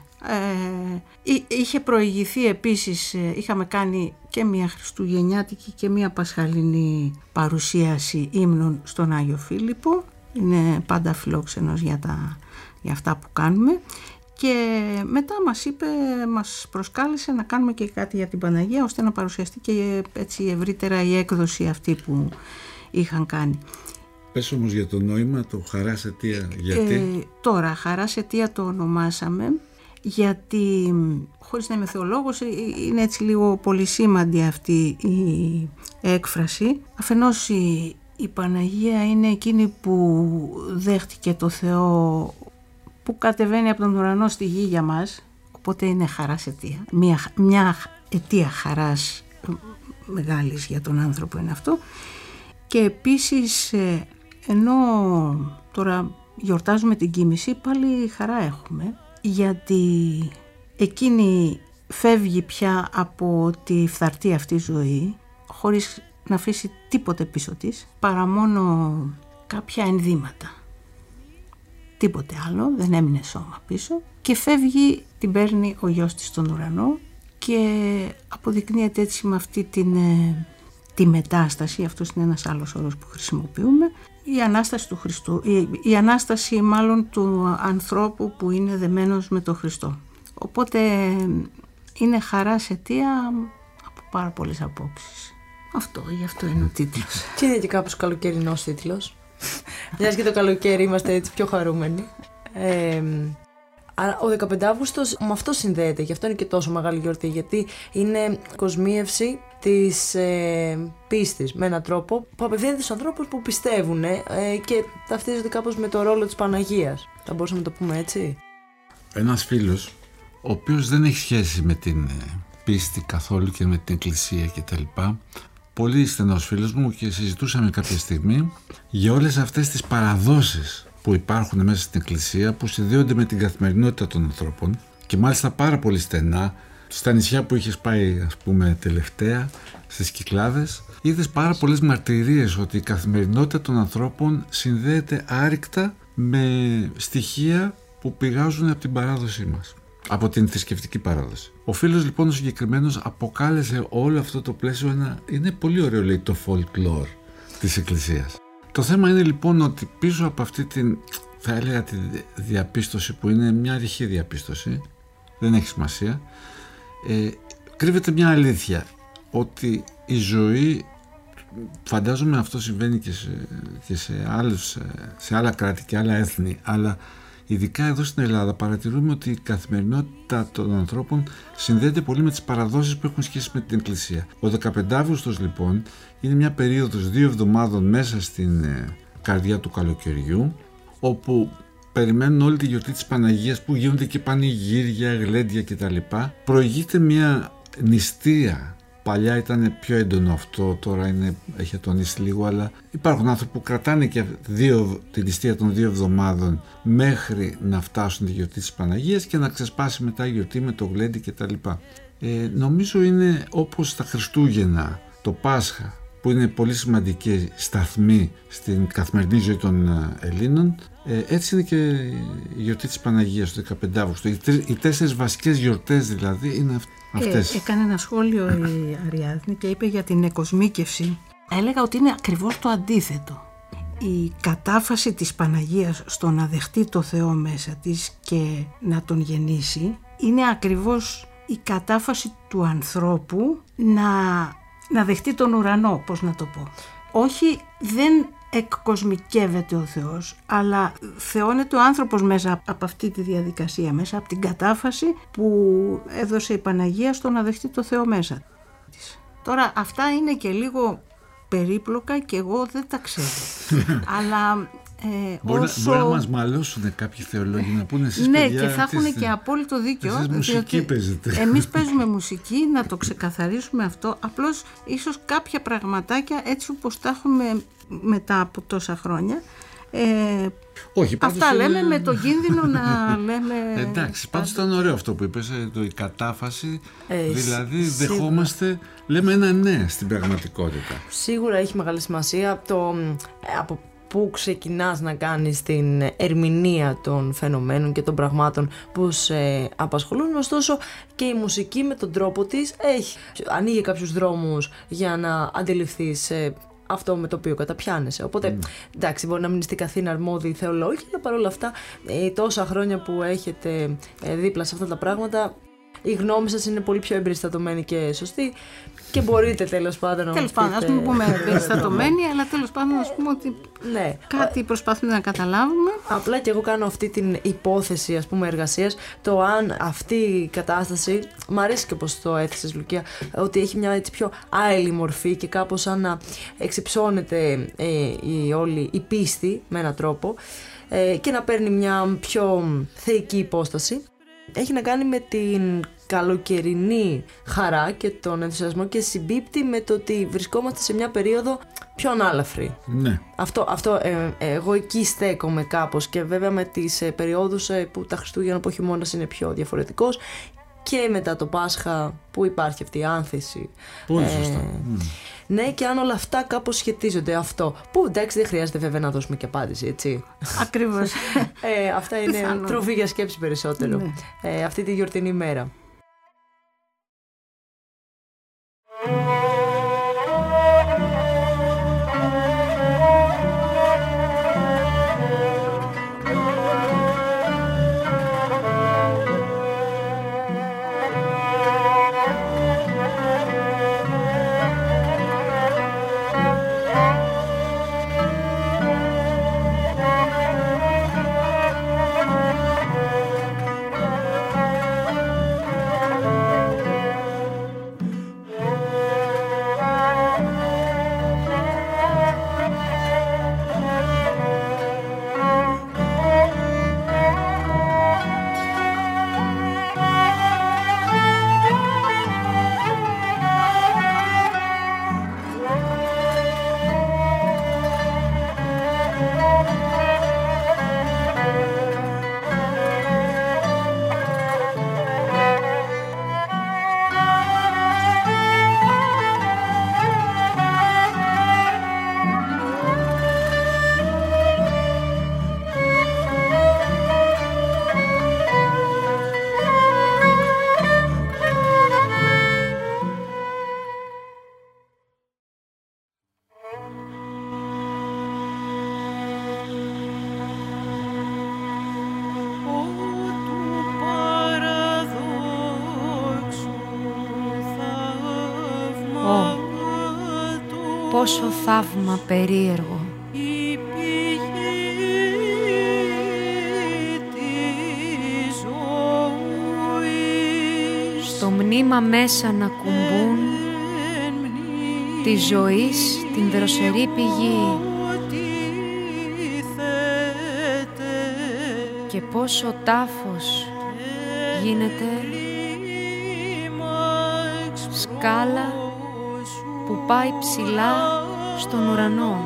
Είχε προηγηθεί επίσης, είχαμε κάνει και μια χριστουγεννιάτικη και μια πασχαλινή παρουσίαση ύμνων στον Άγιο Φίλιππο. Είναι πάντα φιλόξενος για αυτά που κάνουμε. Και μετά μας προσκάλεσε να κάνουμε και κάτι για την Παναγία, ώστε να παρουσιαστεί και έτσι ευρύτερα η έκδοση αυτή που είχαν κάνει. Πες όμως για το νόημα, το Χαράς Αιτία, γιατί? Τώρα, Χαράς Αιτία το ονομάσαμε, γιατί, χωρίς να είμαι θεολόγος, είναι έτσι λίγο πολυσήμαντη αυτή η έκφραση. Αφενός η Παναγία είναι εκείνη που δέχτηκε το Θεό, που κατεβαίνει από τον ουρανό στη γη για μας, οπότε είναι χαράς αιτία. Μια αιτία χαράς μεγάλης για τον άνθρωπο είναι αυτό. Και επίσης, ενώ τώρα γιορτάζουμε την Κοίμηση, πάλι χαρά έχουμε, γιατί εκείνη φεύγει πια από τη φθαρτή αυτή ζωή, χωρίς να αφήσει τίποτε πίσω της, παρά μόνο κάποια ενδύματα. Τίποτε άλλο, δεν έμεινε σώμα πίσω και φεύγει, την παίρνει ο γιος της στον ουρανό και αποδεικνύεται έτσι με αυτή τη μετάσταση, αυτός είναι ένας άλλος όρος που χρησιμοποιούμε, η Ανάσταση του Χριστού, η Ανάσταση μάλλον του ανθρώπου που είναι δεμένος με τον Χριστό. Οπότε είναι χαράς αιτία από πάρα πολλές απόψεις. Γι' αυτό είναι ο τίτλος. Και είναι και κάπως καλοκαιρινός τίτλος. Μιας και το καλοκαίρι είμαστε έτσι πιο χαρούμενοι. Αλλά ο 15 Αύγουστος με αυτό συνδέεται, γι' αυτό είναι και τόσο μεγάλη γιορτή, γιατί είναι κοσμίευση της πίστης με έναν τρόπο που απευθύνεται στους ανθρώπους που πιστεύουν και ταυτίζονται κάπως με το ρόλο της Παναγίας. Θα μπορούσαμε να το πούμε έτσι. Ένας φίλος, ο οποίος δεν έχει σχέση με την πίστη καθόλου και με την εκκλησία κτλ., πολύ στενός φίλος μου, και συζητούσαμε κάποια στιγμή για όλες αυτές τις παραδόσεις που υπάρχουν μέσα στην εκκλησία, που συνδέονται με την καθημερινότητα των ανθρώπων και μάλιστα πάρα πολύ στενά. Στα νησιά που είχες πάει, ας πούμε, τελευταία, στις Κυκλάδες, είδες πάρα πολλές μαρτυρίες ότι η καθημερινότητα των ανθρώπων συνδέεται άρρηκτα με στοιχεία που πηγάζουν από την παράδοσή μας, από την θρησκευτική παράδοση. Ο φίλος λοιπόν ο συγκεκριμένος αποκάλεσε όλο αυτό το πλαίσιο είναι πολύ ωραίο, λέει, το folklore της Εκκλησίας. Το θέμα είναι λοιπόν ότι πίσω από αυτή την, θα έλεγα, τη διαπίστωση, που είναι μια ρηχή διαπίστωση, δεν έχει σημασία, κρύβεται μια αλήθεια, ότι η ζωή, φαντάζομαι αυτό συμβαίνει και σε άλλα κράτη και άλλα έθνη, αλλά ειδικά εδώ στην Ελλάδα παρατηρούμε ότι η καθημερινότητα των ανθρώπων συνδέεται πολύ με τις παραδόσεις που έχουν σχέση με την Εκκλησία. Ο 15 Αύγουστος λοιπόν είναι μια περίοδος 2 εβδομάδων μέσα στην καρδιά του καλοκαιριού, όπου περιμένουν όλη τη γιορτή της Παναγίας, που γίνονται και πανηγύρια, γλέντια κτλ. Προηγείται μια νηστεία. Παλιά ήταν πιο έντονο αυτό, τώρα έχει ατονίσει λίγο, αλλά υπάρχουν άνθρωποι που κρατάνε και την νηστεία των 2 εβδομάδων μέχρι να φτάσουν τη γιορτή της Παναγίας και να ξεσπάσει μετά η γιορτή με το γλέντι κτλ. Νομίζω είναι όπως τα Χριστούγεννα, το Πάσχα, που είναι πολύ σημαντική σταθμή στην καθημερινή ζωή των Ελλήνων, έτσι είναι και η γιορτή της Παναγίας το 15 Αύγουστο. Οι 4 βασικές γιορτές δηλαδή είναι αυτές. Έκανε ένα σχόλιο η Αριάδνη και είπε για την εκοσμίκευση. Έλεγα ότι είναι ακριβώς το αντίθετο. Η κατάφαση της Παναγίας στο να δεχτεί το Θεό μέσα της και να τον γεννήσει είναι ακριβώς η κατάφαση του ανθρώπου να δεχτεί τον ουρανό, πώς να το πω. Όχι, δεν εκκοσμικεύεται ο Θεός, αλλά θεώνεται ο άνθρωπος μέσα από αυτή τη διαδικασία, μέσα από την κατάφαση που έδωσε η Παναγία στο να δεχτεί το Θεό μέσα της. Τώρα αυτά είναι και λίγο περίπλοκα και εγώ δεν τα ξέρω. Αλλά Μπορεί να μας μαλώσουν κάποιοι θεολόγοι να πούνε εσείς ναι, παιδιά, και θα έχουν και απόλυτο δίκιο. Εσείς μουσική παίζετε. Εμείς παίζουμε μουσική, να το ξεκαθαρίσουμε αυτό. Απλώς ίσως κάποια πραγματάκια έτσι όπως τα έχουμε μετά από τόσα χρόνια. Όχι, αυτά λέμε με το κίνδυνο να λέμε. Εντάξει, πάντως ήταν ωραίο αυτό που είπες, η κατάφαση. Δηλαδή δεχόμαστε, λέμε ένα ναι στην πραγματικότητα. Σίγουρα έχει μεγάλη σημασία από πού ξεκινάς να κάνεις την ερμηνεία των φαινομένων και των πραγμάτων που σε απασχολούν. Ωστόσο και η μουσική με τον τρόπο της ανοίγει κάποιους δρόμους για να αντιληφθείς αυτό με το οποίο καταπιάνεσαι. Οπότε, εντάξει, μπορεί να μην είστε καθήν αρμόδιοι θεολόγοι, αλλά παρόλα αυτά, τόσα χρόνια που έχετε δίπλα σε αυτά τα πράγματα, η γνώμη σας είναι πολύ πιο εμπεριστατωμένη και σωστή και μπορείτε τέλος πάντων να τέλος πάντων, ας μην πούμε εμπεριστατωμένη, αλλά τέλος πάντων ας πούμε ότι κάτι προσπαθούμε να καταλάβουμε. Απλά και εγώ κάνω αυτή την υπόθεση, ας πούμε, εργασίας, το αν αυτή η κατάσταση, μ' αρέσει και όπως το έθεσες, Λουκία, ότι έχει μια έτσι πιο άειλη μορφή και κάπως σαν να εξυψώνεται όλη η πίστη με έναν τρόπο και να παίρνει μια πιο θεϊκή υπόσταση. Έχει να κάνει με την καλοκαιρινή χαρά και τον ενθουσιασμό και συμπίπτει με το ότι βρισκόμαστε σε μια περίοδο πιο ανάλαφρη. Ναι. Αυτό εγώ εκεί στέκομαι κάπως και βέβαια με τις περιόδους που τα Χριστούγεννα, που ο χειμώνας είναι πιο διαφορετικός και μετά το Πάσχα που υπάρχει αυτή η άνθηση. Πολύ σωστά. Ναι, και αν όλα αυτά κάπως σχετίζονται αυτό. Που εντάξει, δεν χρειάζεται βέβαια να δώσουμε και απάντηση, έτσι. Ακριβώς. Αυτά είναι τροφή για σκέψη περισσότερο. Ναι. Αυτή τη γιορτινή μέρα. Πόσο θαύμα περίεργο. Η πηγή της ζωής, Στο μνήμα μέσα να κουμπούν τη ζωής την δροσερή πηγή. Και πόσο τάφος γίνεται σκάλα που πάει ψηλά στον ουρανό.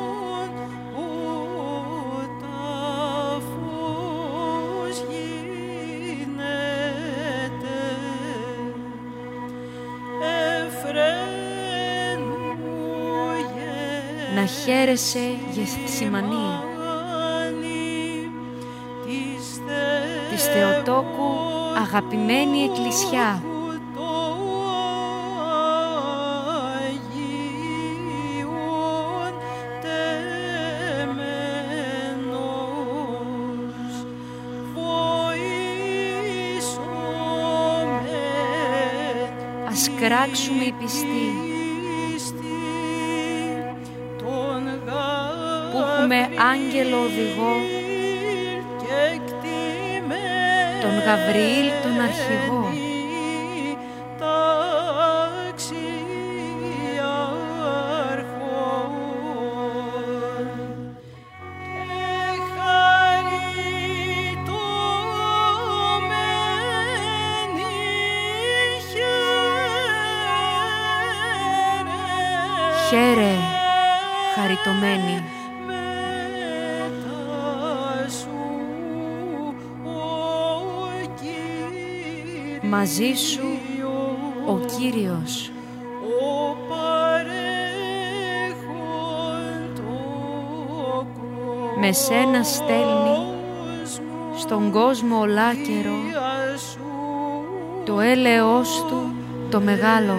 Να χαίρεσαι Γεθσιμανή της Θεοτόκου αγαπημένη εκκλησιά. Ας κράξουμε οι πιστοί που έχουμε άγγελο οδηγό, τον Γαβριήλ τον αρχηγό. Χαίρε, χαριτωμένη. Μαζί σου ο Κύριος. Με σένα στέλνει στον κόσμο ολάκερο το έλεος του το μεγάλο.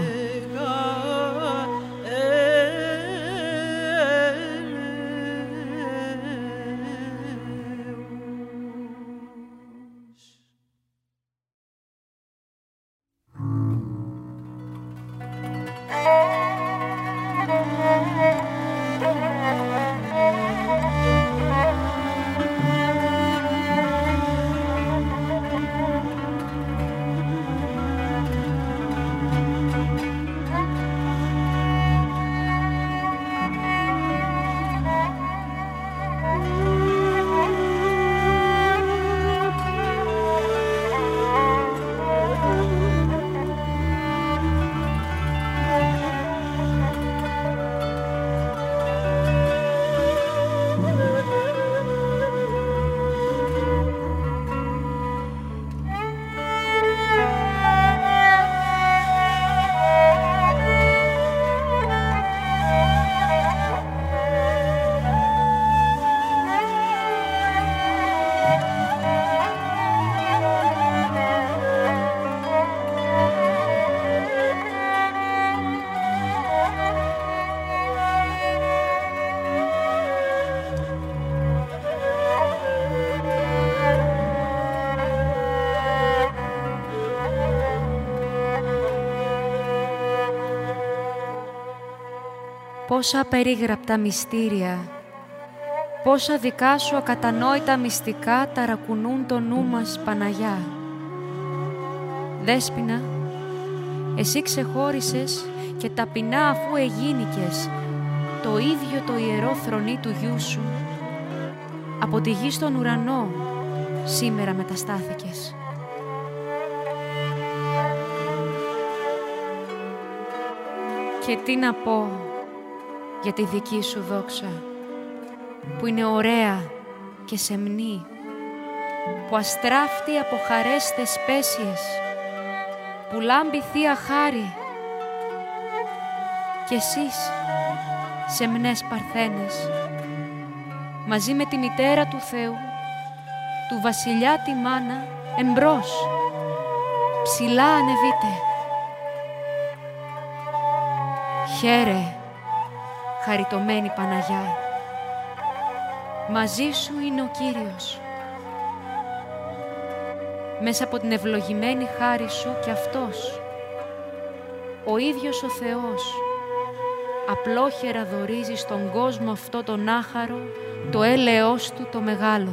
Πόσα απερίγραπτα μυστήρια, πόσα δικά σου ακατανόητα μυστικά ταρακουνούν το νου μας, Παναγιά. Δέσποινα, εσύ ξεχώρισες και ταπεινά αφού εγίνηκες το ίδιο το ιερό θρονί του γιού σου, από τη γη στον ουρανό σήμερα μεταστάθηκες. Και τι να πω για τη δική σου δόξα, που είναι ωραία και σεμνή, που αστράφτει από χαρές θεσπέσιες, που λάμπει Θεία Χάρη. Κι εσείς, σεμνές Παρθένες, μαζί με τη μητέρα του Θεού, του βασιλιά τη μάνα, εμπρός, ψηλά ανεβείτε. Χαίρε, χαριτωμένη Παναγιά, μαζί σου είναι ο Κύριος. Μέσα από την ευλογημένη χάρη σου κι Αυτός, ο ίδιος ο Θεός, απλόχερα δωρίζει στον κόσμο αυτό τον άχαρο το έλεος του το μεγάλο.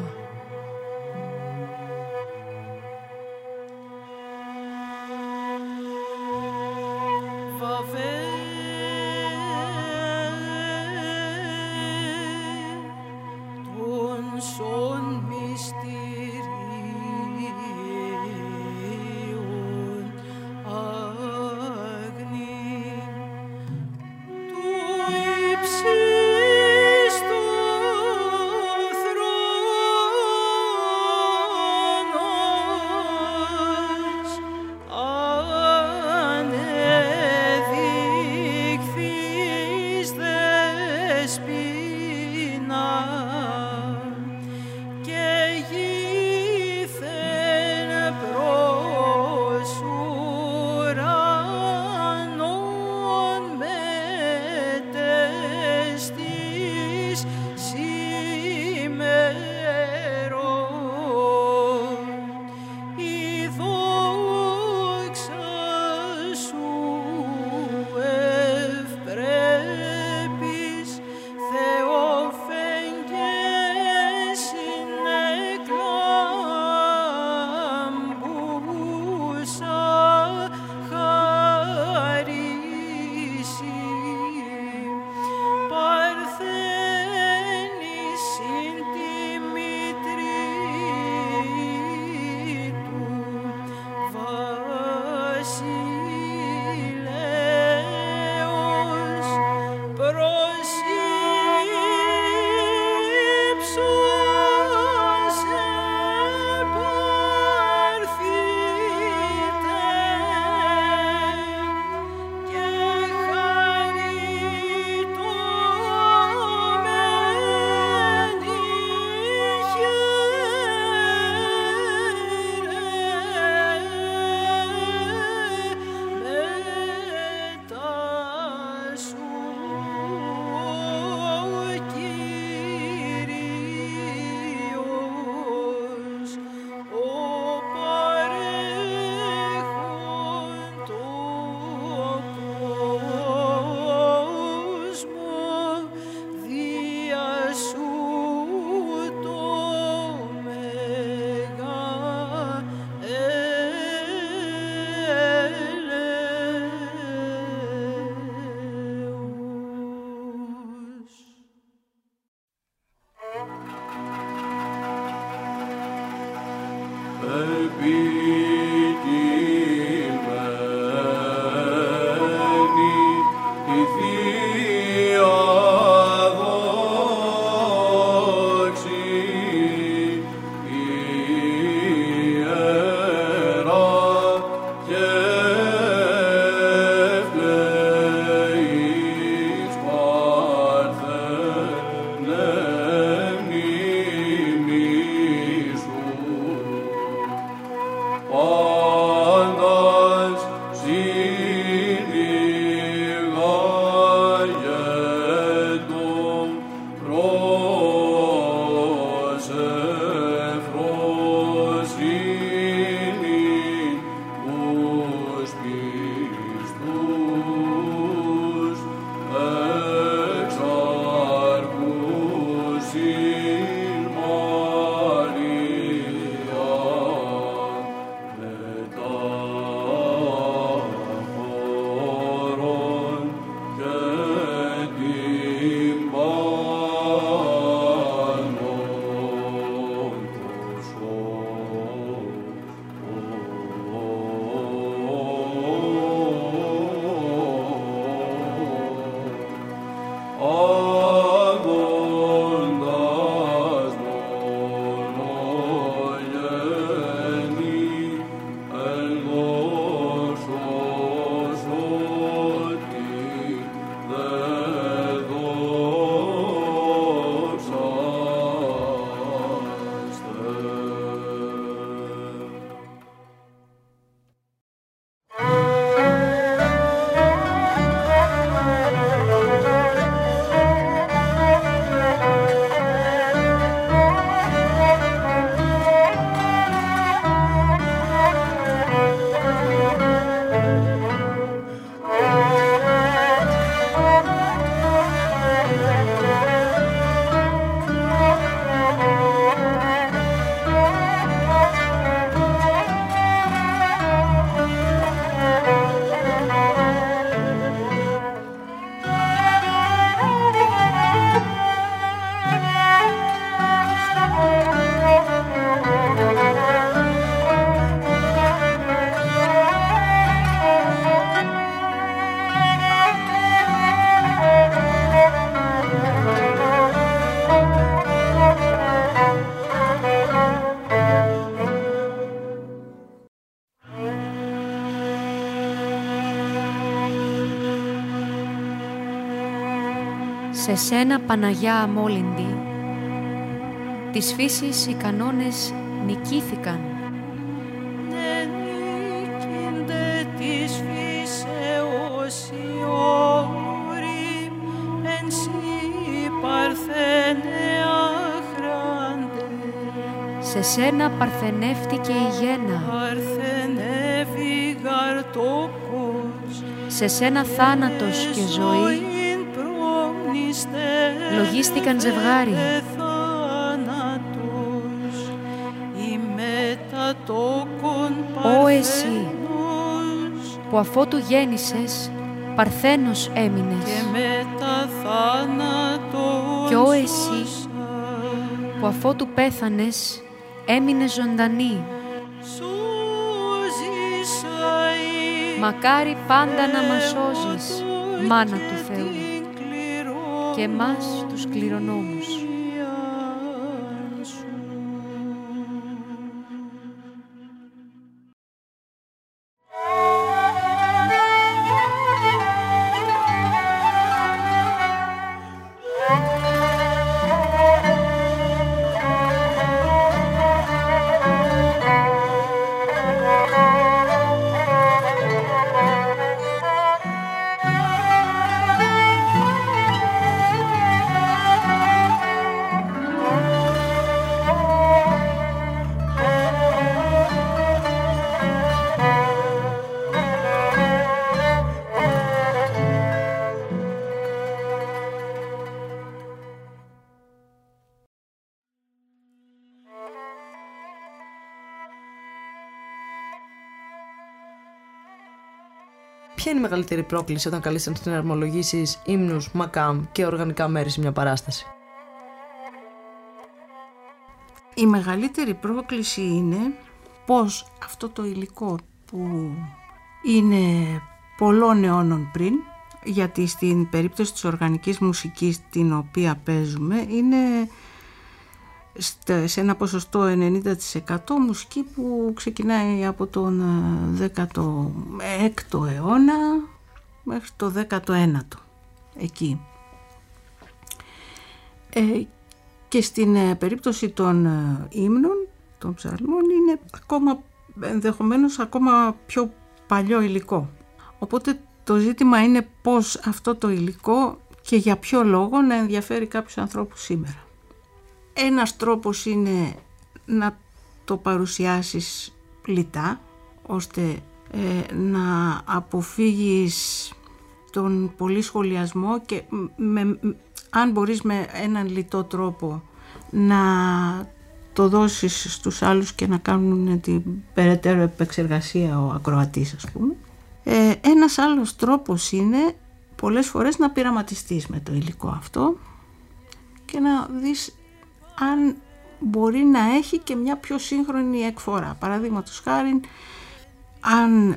Και γη Σε σένα, Παναγιά αμόλυντη, της φύσης οι κανόνες νικήθηκαν. Ναι, νίκηνται της φύσεως οι όροι, εν σύ παρθένε αχράντε. Σε σένα παρθενεύτηκε η γέννα, παρθενεύει γαρτόκος, σε σένα θάνατος και ζωή λογίστηκαν ζευγάρι. Ω εσύ που αφότου γέννησες παρθένος έμεινες, και ω εσύ που αφότου πέθανες έμεινες ζωντανή. Μακάρι πάντα να μας σώζεις, μάνα του Θεού, και εμάς τους κληρονόμους. Ποια είναι η μεγαλύτερη πρόκληση όταν καλείσαι να συναρμολογήσεις ύμνους, μακάμ και οργανικά μέρη σε μια παράσταση? Η μεγαλύτερη πρόκληση είναι πως αυτό το υλικό που είναι πολλών αιώνων πριν, γιατί στην περίπτωση της οργανικής μουσικής την οποία παίζουμε είναι σε ένα ποσοστό 90% μουσική που ξεκινάει από τον 16ο αιώνα μέχρι το 19ο εκεί. Και στην περίπτωση των ύμνων, των ψαλμών, είναι ενδεχομένως ακόμα πιο παλιό υλικό. Οπότε το ζήτημα είναι πώς αυτό το υλικό και για ποιο λόγο να ενδιαφέρει κάποιους ανθρώπους σήμερα. Ένας τρόπος είναι να το παρουσιάσεις λιτά, ώστε να αποφύγεις τον πολύ σχολιασμό και αν μπορείς με έναν λιτό τρόπο να το δώσεις στους άλλους και να κάνουν την περαιτέρω επεξεργασία ο ακροατής, ας πούμε. Ένας άλλος τρόπος είναι πολλές φορές να πειραματιστείς με το υλικό αυτό και να δεις αν μπορεί να έχει και μια πιο σύγχρονη εκφορά. Παραδείγματος χάριν, αν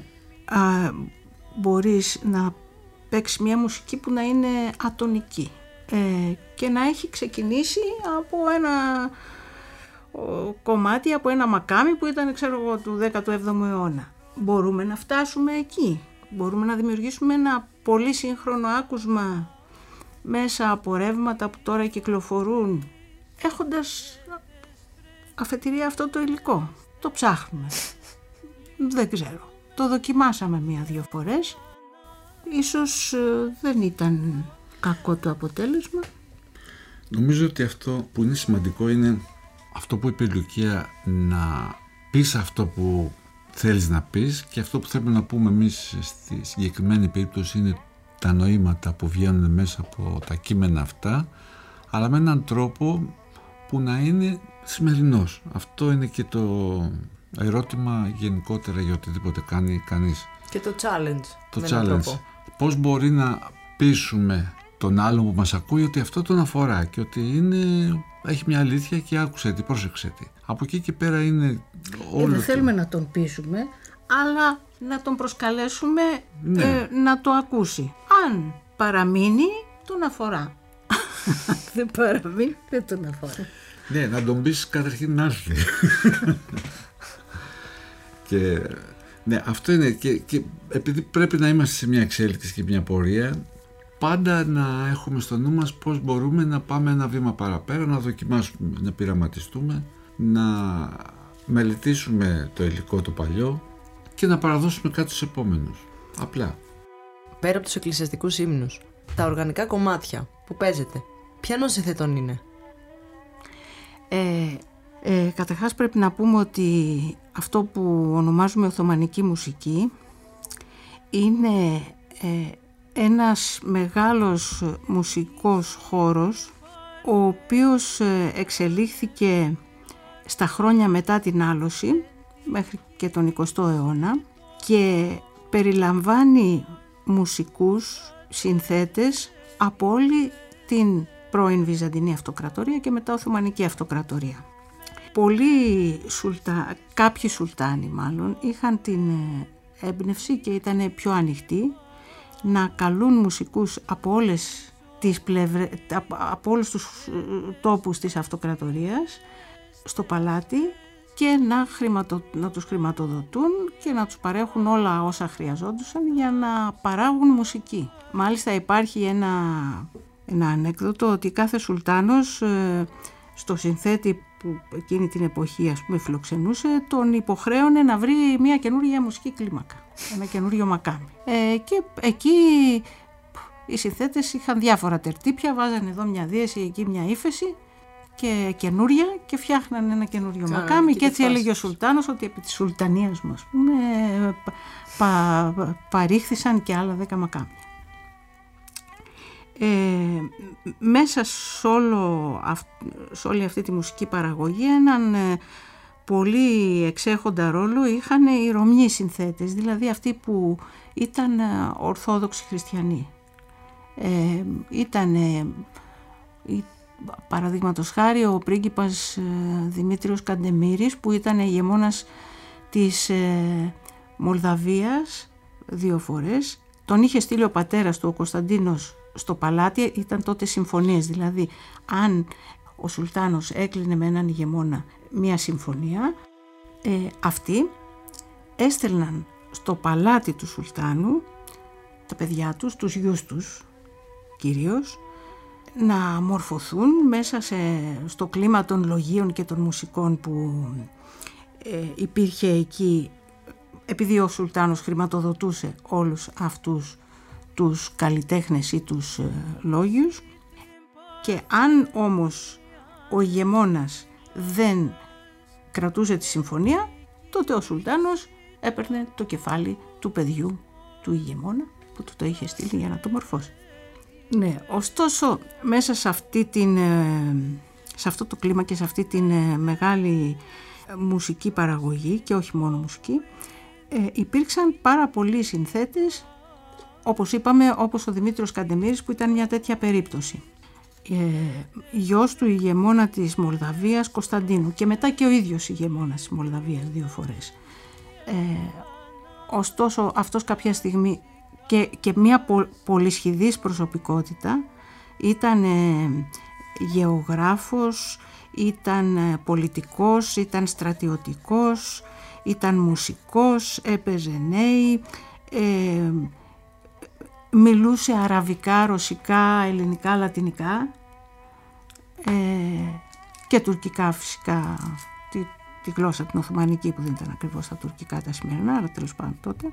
μπορείς να παίξεις μια μουσική που να είναι ατονική και να έχει ξεκινήσει από ένα κομμάτι, από ένα μακάμι που ήταν, ξέρω εγώ, του 17ου αιώνα. Μπορούμε να φτάσουμε εκεί. Μπορούμε να δημιουργήσουμε ένα πολύ σύγχρονο άκουσμα μέσα από ρεύματα που τώρα κυκλοφορούν, έχοντας αφετηρία αυτό το υλικό. Το ψάχνουμε. Δεν ξέρω. Το δοκιμάσαμε 1-2 φορές. Ίσως δεν ήταν κακό το αποτέλεσμα. Νομίζω ότι αυτό που είναι σημαντικό είναι αυτό που είπε η Λουκία, να πεις αυτό που θέλεις να πεις, και αυτό που θέλουμε να πούμε εμείς στη συγκεκριμένη περίπτωση είναι τα νοήματα που βγαίνουν μέσα από τα κείμενα αυτά, αλλά με έναν τρόπο που να είναι σημερινός. Αυτό είναι και το ερώτημα γενικότερα για οτιδήποτε κάνει κανείς. Και το challenge. Το challenge. Πώς μπορεί να πείσουμε τον άλλον που μας ακούει ότι αυτό τον αφορά και ότι έχει μια αλήθεια και άκουσε τι, πρόσεξε τι. Από εκεί και πέρα είναι όλο. Δεν θέλουμε να τον πείσουμε, αλλά να τον προσκαλέσουμε να το ακούσει. Αν παραμείνει, τον αφορά. Δεν παραμείνει, δεν τον αφορά. Ναι, να τον πεις καταρχήν να έρθει. Και ναι, αυτό είναι και επειδή πρέπει να είμαστε σε μια εξέλιξη και μια πορεία, πάντα να έχουμε στο νου μας πώς μπορούμε να πάμε ένα βήμα παραπέρα, να δοκιμάσουμε, να πειραματιστούμε, να μελετήσουμε το υλικό το παλιό και να παραδώσουμε κάτι στους επόμενους. Απλά. Πέρα από τους εκκλησιαστικούς ύμνους, τα οργανικά κομμάτια που παίζετε, ποιανών συνθετών είναι? Καταρχάς πρέπει να πούμε ότι αυτό που ονομάζουμε οθωμανική μουσική είναι ένας μεγάλος μουσικός χώρος, ο οποίος εξελίχθηκε στα χρόνια μετά την άλωση μέχρι και τον 20ο αιώνα και περιλαμβάνει μουσικούς συνθέτες από όλη την πρώην Βυζαντινή Αυτοκρατορία και μετά Οθωμανική Αυτοκρατορία. Κάποιοι σουλτάνοι μάλλον είχαν την έμπνευση και ήταν πιο ανοιχτοί να καλούν μουσικούς από όλους τους τόπους της Αυτοκρατορίας στο παλάτι και να τους χρηματοδοτούν και να τους παρέχουν όλα όσα χρειαζόντουσαν για να παράγουν μουσική. Μάλιστα υπάρχει ένα ανέκδοτο ότι κάθε σουλτάνος στο συνθέτη που εκείνη την εποχή φιλοξενούσε, τον υποχρέωνε να βρει μια καινούργια μουσική κλίμακα, ένα καινούριο μακάμι. Και εκεί οι συνθέτες είχαν διάφορα τερτύπια, βάζανε εδώ μια δίεση, εκεί μια ύφεση και καινούρια και φτιάχνανε ένα καινούριο μακάμι και έτσι έλεγε ο Σουλτάνος ότι επί της Σουλτανίας μου παρήχθησαν και άλλα 10 μακάμια. Μέσα σε όλη αυτή τη μουσική παραγωγή έναν πολύ εξέχοντα ρόλο είχαν οι Ρωμιοί συνθέτες, δηλαδή αυτοί που ήταν ορθόδοξοι χριστιανοί. Ήταν παραδείγματος χάρη ο πρίγκιπας Δημήτριος Καντεμύρης, που ήταν ηγεμόνας της Μολδαβίας 2 φορές. Τον είχε στείλει ο πατέρας του, ο Κωνσταντίνος, στο παλάτι. Ήταν τότε συμφωνίες, δηλαδή αν ο Σουλτάνος έκλεινε με έναν ηγεμόνα μία συμφωνία, αυτοί έστελναν στο παλάτι του Σουλτάνου τα παιδιά τους, τους γιους τους κυρίως, να μορφωθούν μέσα στο κλίμα των λογίων και των μουσικών που υπήρχε εκεί, επειδή ο Σουλτάνος χρηματοδοτούσε όλους αυτούς τους καλλιτέχνες ή τους λόγιους. Και αν όμως ο ηγεμόνας δεν κρατούσε τη συμφωνία, τότε ο Σουλτάνος έπαιρνε το κεφάλι του παιδιού του ηγεμόνα που του το είχε στείλει για να το μορφώσει. Ναι, ωστόσο μέσα σε αυτό το κλίμα και σε αυτή την μεγάλη μουσική παραγωγή, και όχι μόνο μουσική, υπήρξαν πάρα πολλοί συνθέτες, όπως είπαμε, όπως ο Δημήτριος Καντεμήρης, που ήταν μια τέτοια περίπτωση. Γιος του ηγεμόνα της Μολδαβίας Κωνσταντίνου, και μετά και ο ίδιος ηγεμόνας της Μολδαβίας 2 φορές. Ωστόσο αυτός κάποια στιγμή και μια πολυσχηδής προσωπικότητα, ήταν γεωγράφος, ήταν πολιτικός, ήταν στρατιωτικός, ήταν μουσικός, έπαιζε νέοι, μιλούσε αραβικά, ρωσικά, ελληνικά, λατινικά και τουρκικά φυσικά, τη γλώσσα την Οθωμανική που δεν ήταν ακριβώς τα τουρκικά τα σημερινά, αλλά τέλος πάντων τότε.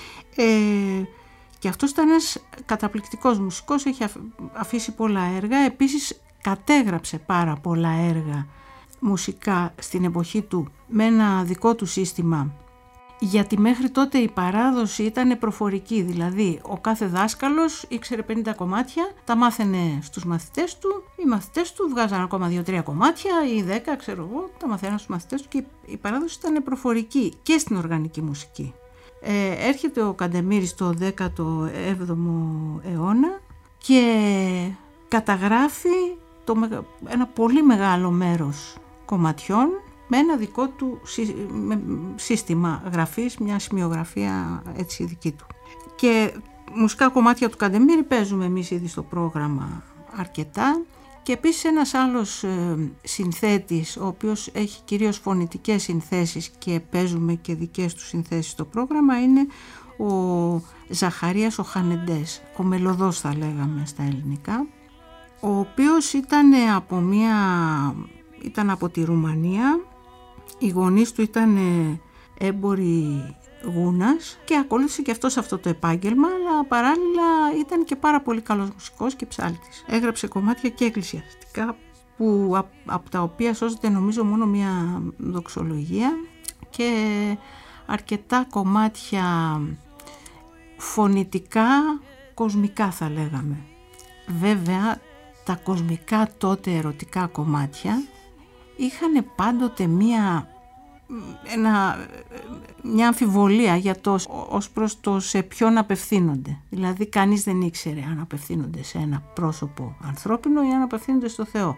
Και αυτός ήταν ένας καταπληκτικός μουσικός, έχει αφήσει πολλά έργα, επίσης κατέγραψε πάρα πολλά έργα μουσικά στην εποχή του με ένα δικό του σύστημα, γιατί μέχρι τότε η παράδοση ήταν προφορική, δηλαδή ο κάθε δάσκαλος ήξερε 50 κομμάτια, τα μάθαινε στους μαθητές του, οι μαθητές του βγάζαν ακόμα 2-3 κομμάτια ή 10, ξέρω εγώ, τα μαθαίναν στους μαθητές του, και η παράδοση ήταν προφορική και στην οργανική μουσική. Έρχεται ο Καντεμήρης το 17ο αιώνα και καταγράφει ένα πολύ μεγάλο μέρος κομματιών με ένα δικό του σύστημα γραφής, μια σημειογραφία έτσι δική του. Και μουσικά κομμάτια του Καντεμήρη παίζουμε εμείς ήδη στο πρόγραμμα αρκετά, και επίσης ένας άλλος συνθέτης, ο οποίος έχει κυρίως φωνητικές συνθέσεις και παίζουμε και δικές του συνθέσεις στο πρόγραμμα, είναι ο Ζαχαρίας ο Χανεντές, ο μελωδός θα λέγαμε στα ελληνικά, ο οποίος ήταν από τη Ρουμανία, οι γονείς του ήταν έμποροι γούνας και ακολούθησε και αυτός αυτό το επάγγελμα, αλλά παράλληλα ήταν και πάρα πολύ καλός μουσικός και ψάλτης. Έγραψε κομμάτια και εκκλησιαστικά, από τα οποία σώζεται νομίζω μόνο μια δοξολογία, και αρκετά κομμάτια φωνητικά κοσμικά θα λέγαμε. Βέβαια τα κοσμικά τότε ερωτικά κομμάτια είχαν πάντοτε μια αμφιβολία για ως προς το σε ποιον απευθύνονται. Δηλαδή κανείς δεν ήξερε αν απευθύνονται σε ένα πρόσωπο ανθρώπινο ή αν απευθύνονται στο Θεό.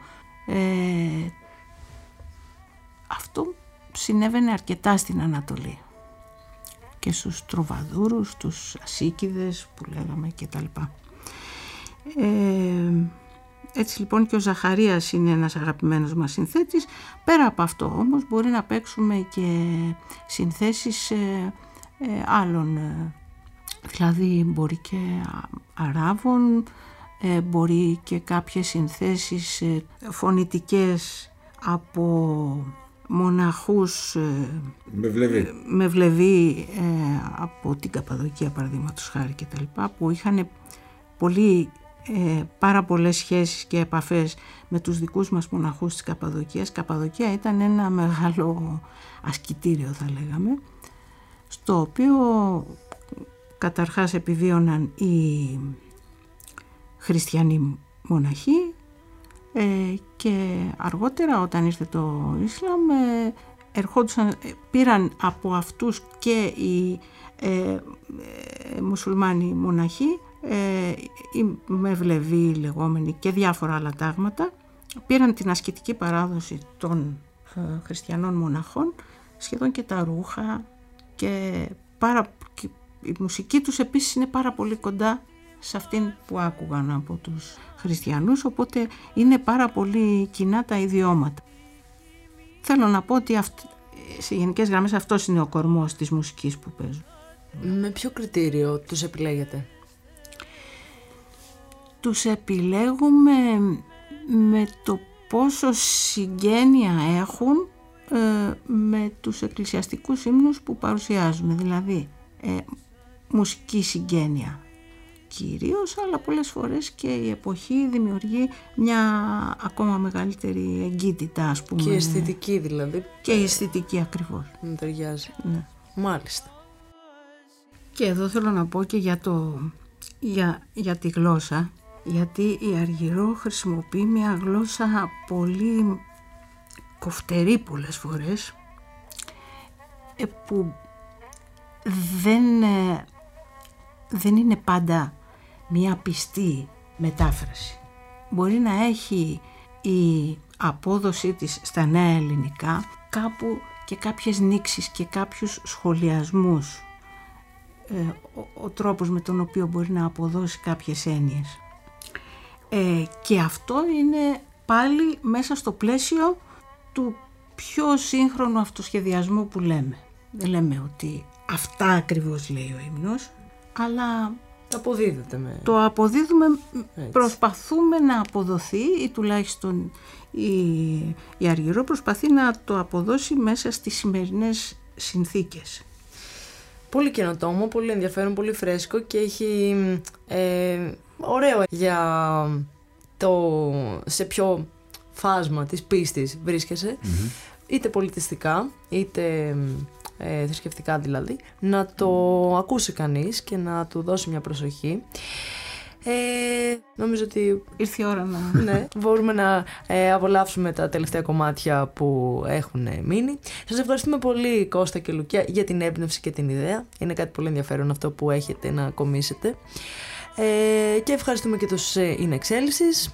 Αυτό συνέβαινε αρκετά στην Ανατολή και στους τροβαδούρους, τους ασίκηδες που λέγαμε κτλ. Έτσι λοιπόν και ο Ζαχαρίας είναι ένας αγαπημένος μας συνθέτης. Πέρα από αυτό όμως μπορεί να παίξουμε και συνθέσεις άλλων, δηλαδή μπορεί και Αράβων, μπορεί και κάποιες συνθέσεις φωνητικές από μοναχούς με βλεβί από την Καπαδοκία παραδείγματος χάρη και τα λοιπά, που είχαν πάρα πολλές σχέσεις και επαφές με τους δικούς μας μοναχούς της Καπαδοκίας. Καπαδοκία ήταν ένα μεγάλο ασκητήριο θα λέγαμε, στο οποίο καταρχάς επιβίωναν οι χριστιανοί μοναχοί, και αργότερα όταν ήρθε το Ισλάμ πήραν από αυτούς και οι μουσουλμάνοι μοναχοί, οι μευλεβοί λεγόμενοι και διάφορα άλλα τάγματα, πήραν την ασκητική παράδοση των χριστιανών μοναχών, σχεδόν και τα ρούχα, και η μουσική τους επίσης είναι πάρα πολύ κοντά σε αυτήν που άκουγαν από τους χριστιανούς, οπότε είναι πάρα πολύ κοινά τα ιδιώματα. Θέλω να πω ότι σε γενικές γραμμές αυτός είναι ο κορμός της μουσικής που παίζουν. Με ποιο κριτήριο τους επιλέγετε? Τους επιλέγουμε με το πόσο συγγένεια έχουν με τους εκκλησιαστικούς ύμνους που παρουσιάζουμε, δηλαδή μουσική συγγένεια κυρίως, αλλά πολλές φορές και η εποχή δημιουργεί μια ακόμα μεγαλύτερη εγκύτητα, ας πούμε. Και η αισθητική δηλαδή. Και η αισθητική ακριβώς. Μου ταιριάζει. Ναι. Μάλιστα. Και εδώ θέλω να πω και για τη γλώσσα, γιατί η Αργυρό χρησιμοποιεί μια γλώσσα πολύ κοφτερή πολλές φορές, που δεν είναι πάντα μια πιστή μετάφραση. Μπορεί να έχει η απόδοσή της στα νέα ελληνικά κάπου και κάποιες νήξεις και κάποιους σχολιασμούς, ο τρόπος με τον οποίο μπορεί να αποδώσει κάποιες έννοιες. Και αυτό είναι πάλι μέσα στο πλαίσιο του πιο σύγχρονου αυτοσχεδιασμού που λέμε. Δεν λέμε ότι αυτά ακριβώς λέει ο ύμνος, αλλά το αποδίδουμε, έτσι. Προσπαθούμε να αποδοθεί, ή τουλάχιστον η Αργυρό προσπαθεί να το αποδώσει μέσα στις σημερινές συνθήκες. Πολύ καινοτόμο, πολύ ενδιαφέρον, πολύ φρέσκο και έχει ωραίο για σε ποιο φάσμα της πίστης βρίσκεσαι, είτε πολιτιστικά είτε θρησκευτικά δηλαδή, να το ακούσει κανείς και να του δώσει μια προσοχή. Νομίζω ότι ήρθε η ώρα ναι, μπορούμε να απολαύσουμε τα τελευταία κομμάτια που έχουν μείνει. Σας ευχαριστούμε πολύ, Κώστα και Λουκιά, για την έμπνευση και την ιδέα. Είναι κάτι πολύ ενδιαφέρον αυτό που έχετε να κομίσετε. Και ευχαριστούμε και τους In Excelsis,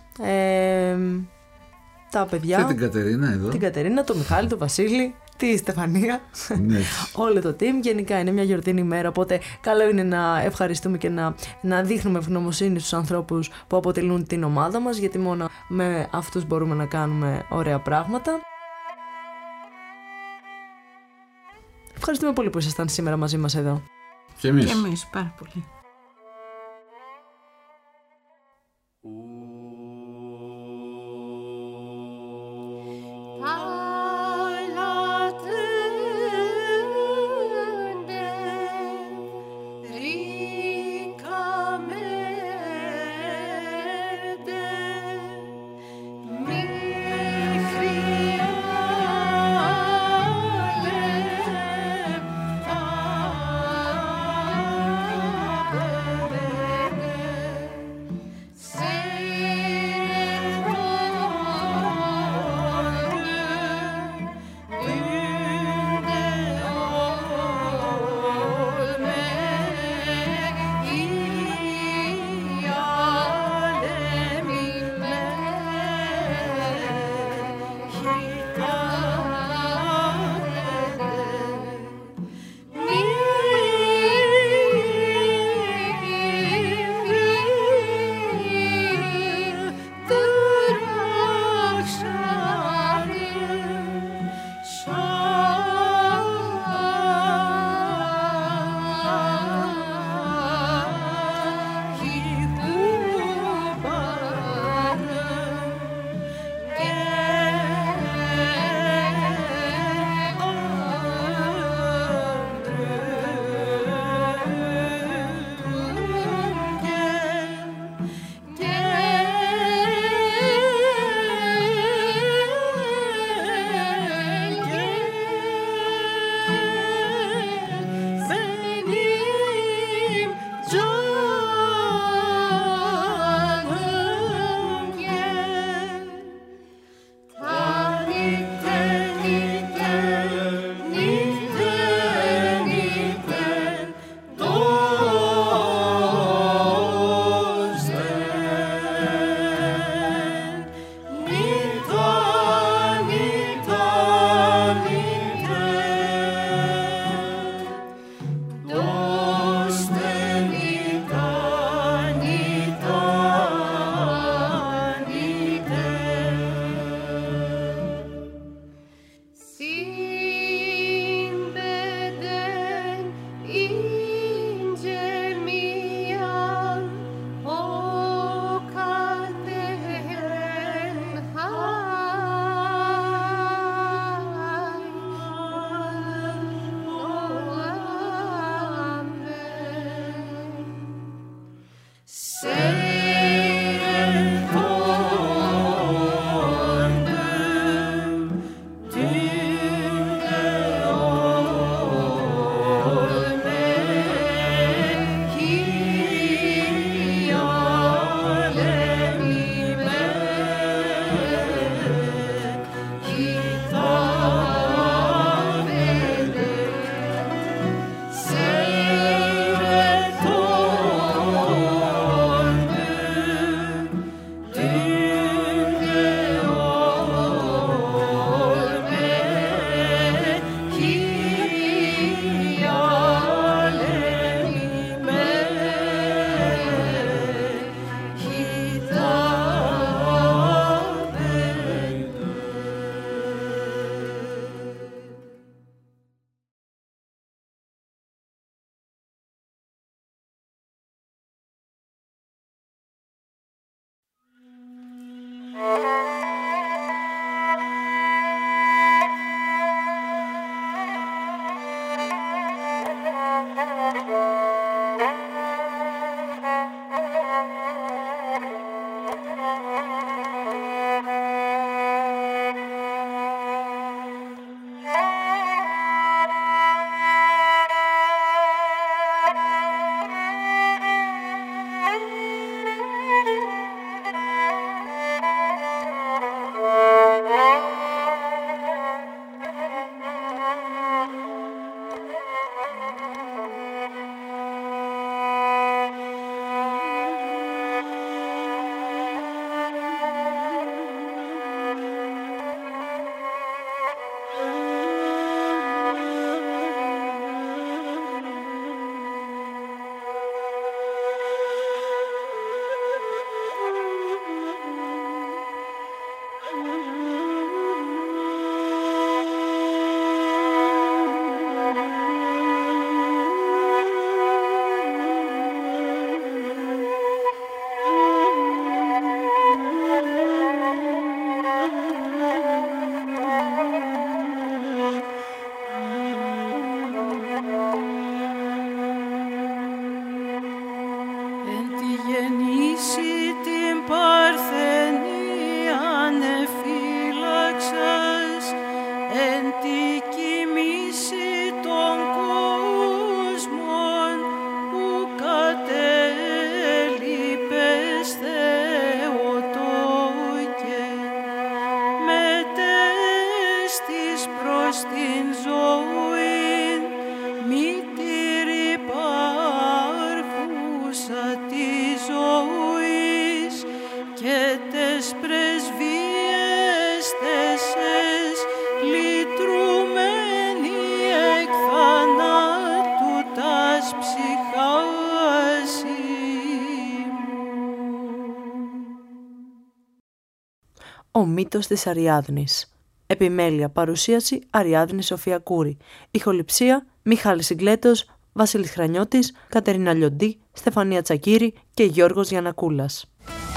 τα παιδιά, και την Κατερίνα εδώ, την Κατερίνα, τον Μιχάλη, τον Βασίλη, τη Στεφανία, ναι. όλο το team. Γενικά είναι μια γιορτινή ημέρα, οπότε καλό είναι να ευχαριστούμε και να δείχνουμε ευγνωμοσύνη στους ανθρώπους που αποτελούν την ομάδα μας, γιατί μόνο με αυτούς μπορούμε να κάνουμε ωραία πράγματα. Ευχαριστούμε πολύ που ήσασταν σήμερα μαζί μας εδώ. Και εμείς. Και εμείς πάρα πολύ. Ο μύτος της Αριάδνης. Επιμέλεια, παρουσίαση Αριάδνη Σοφία Κούρη. Ηχοληψία Μιχάλης Συγκλέτος, Βασίλης Χρανιώτης, Κατερίνα Λιοντή, Στεφανία Τσακύρη και Γιώργος Γιαννακούλας.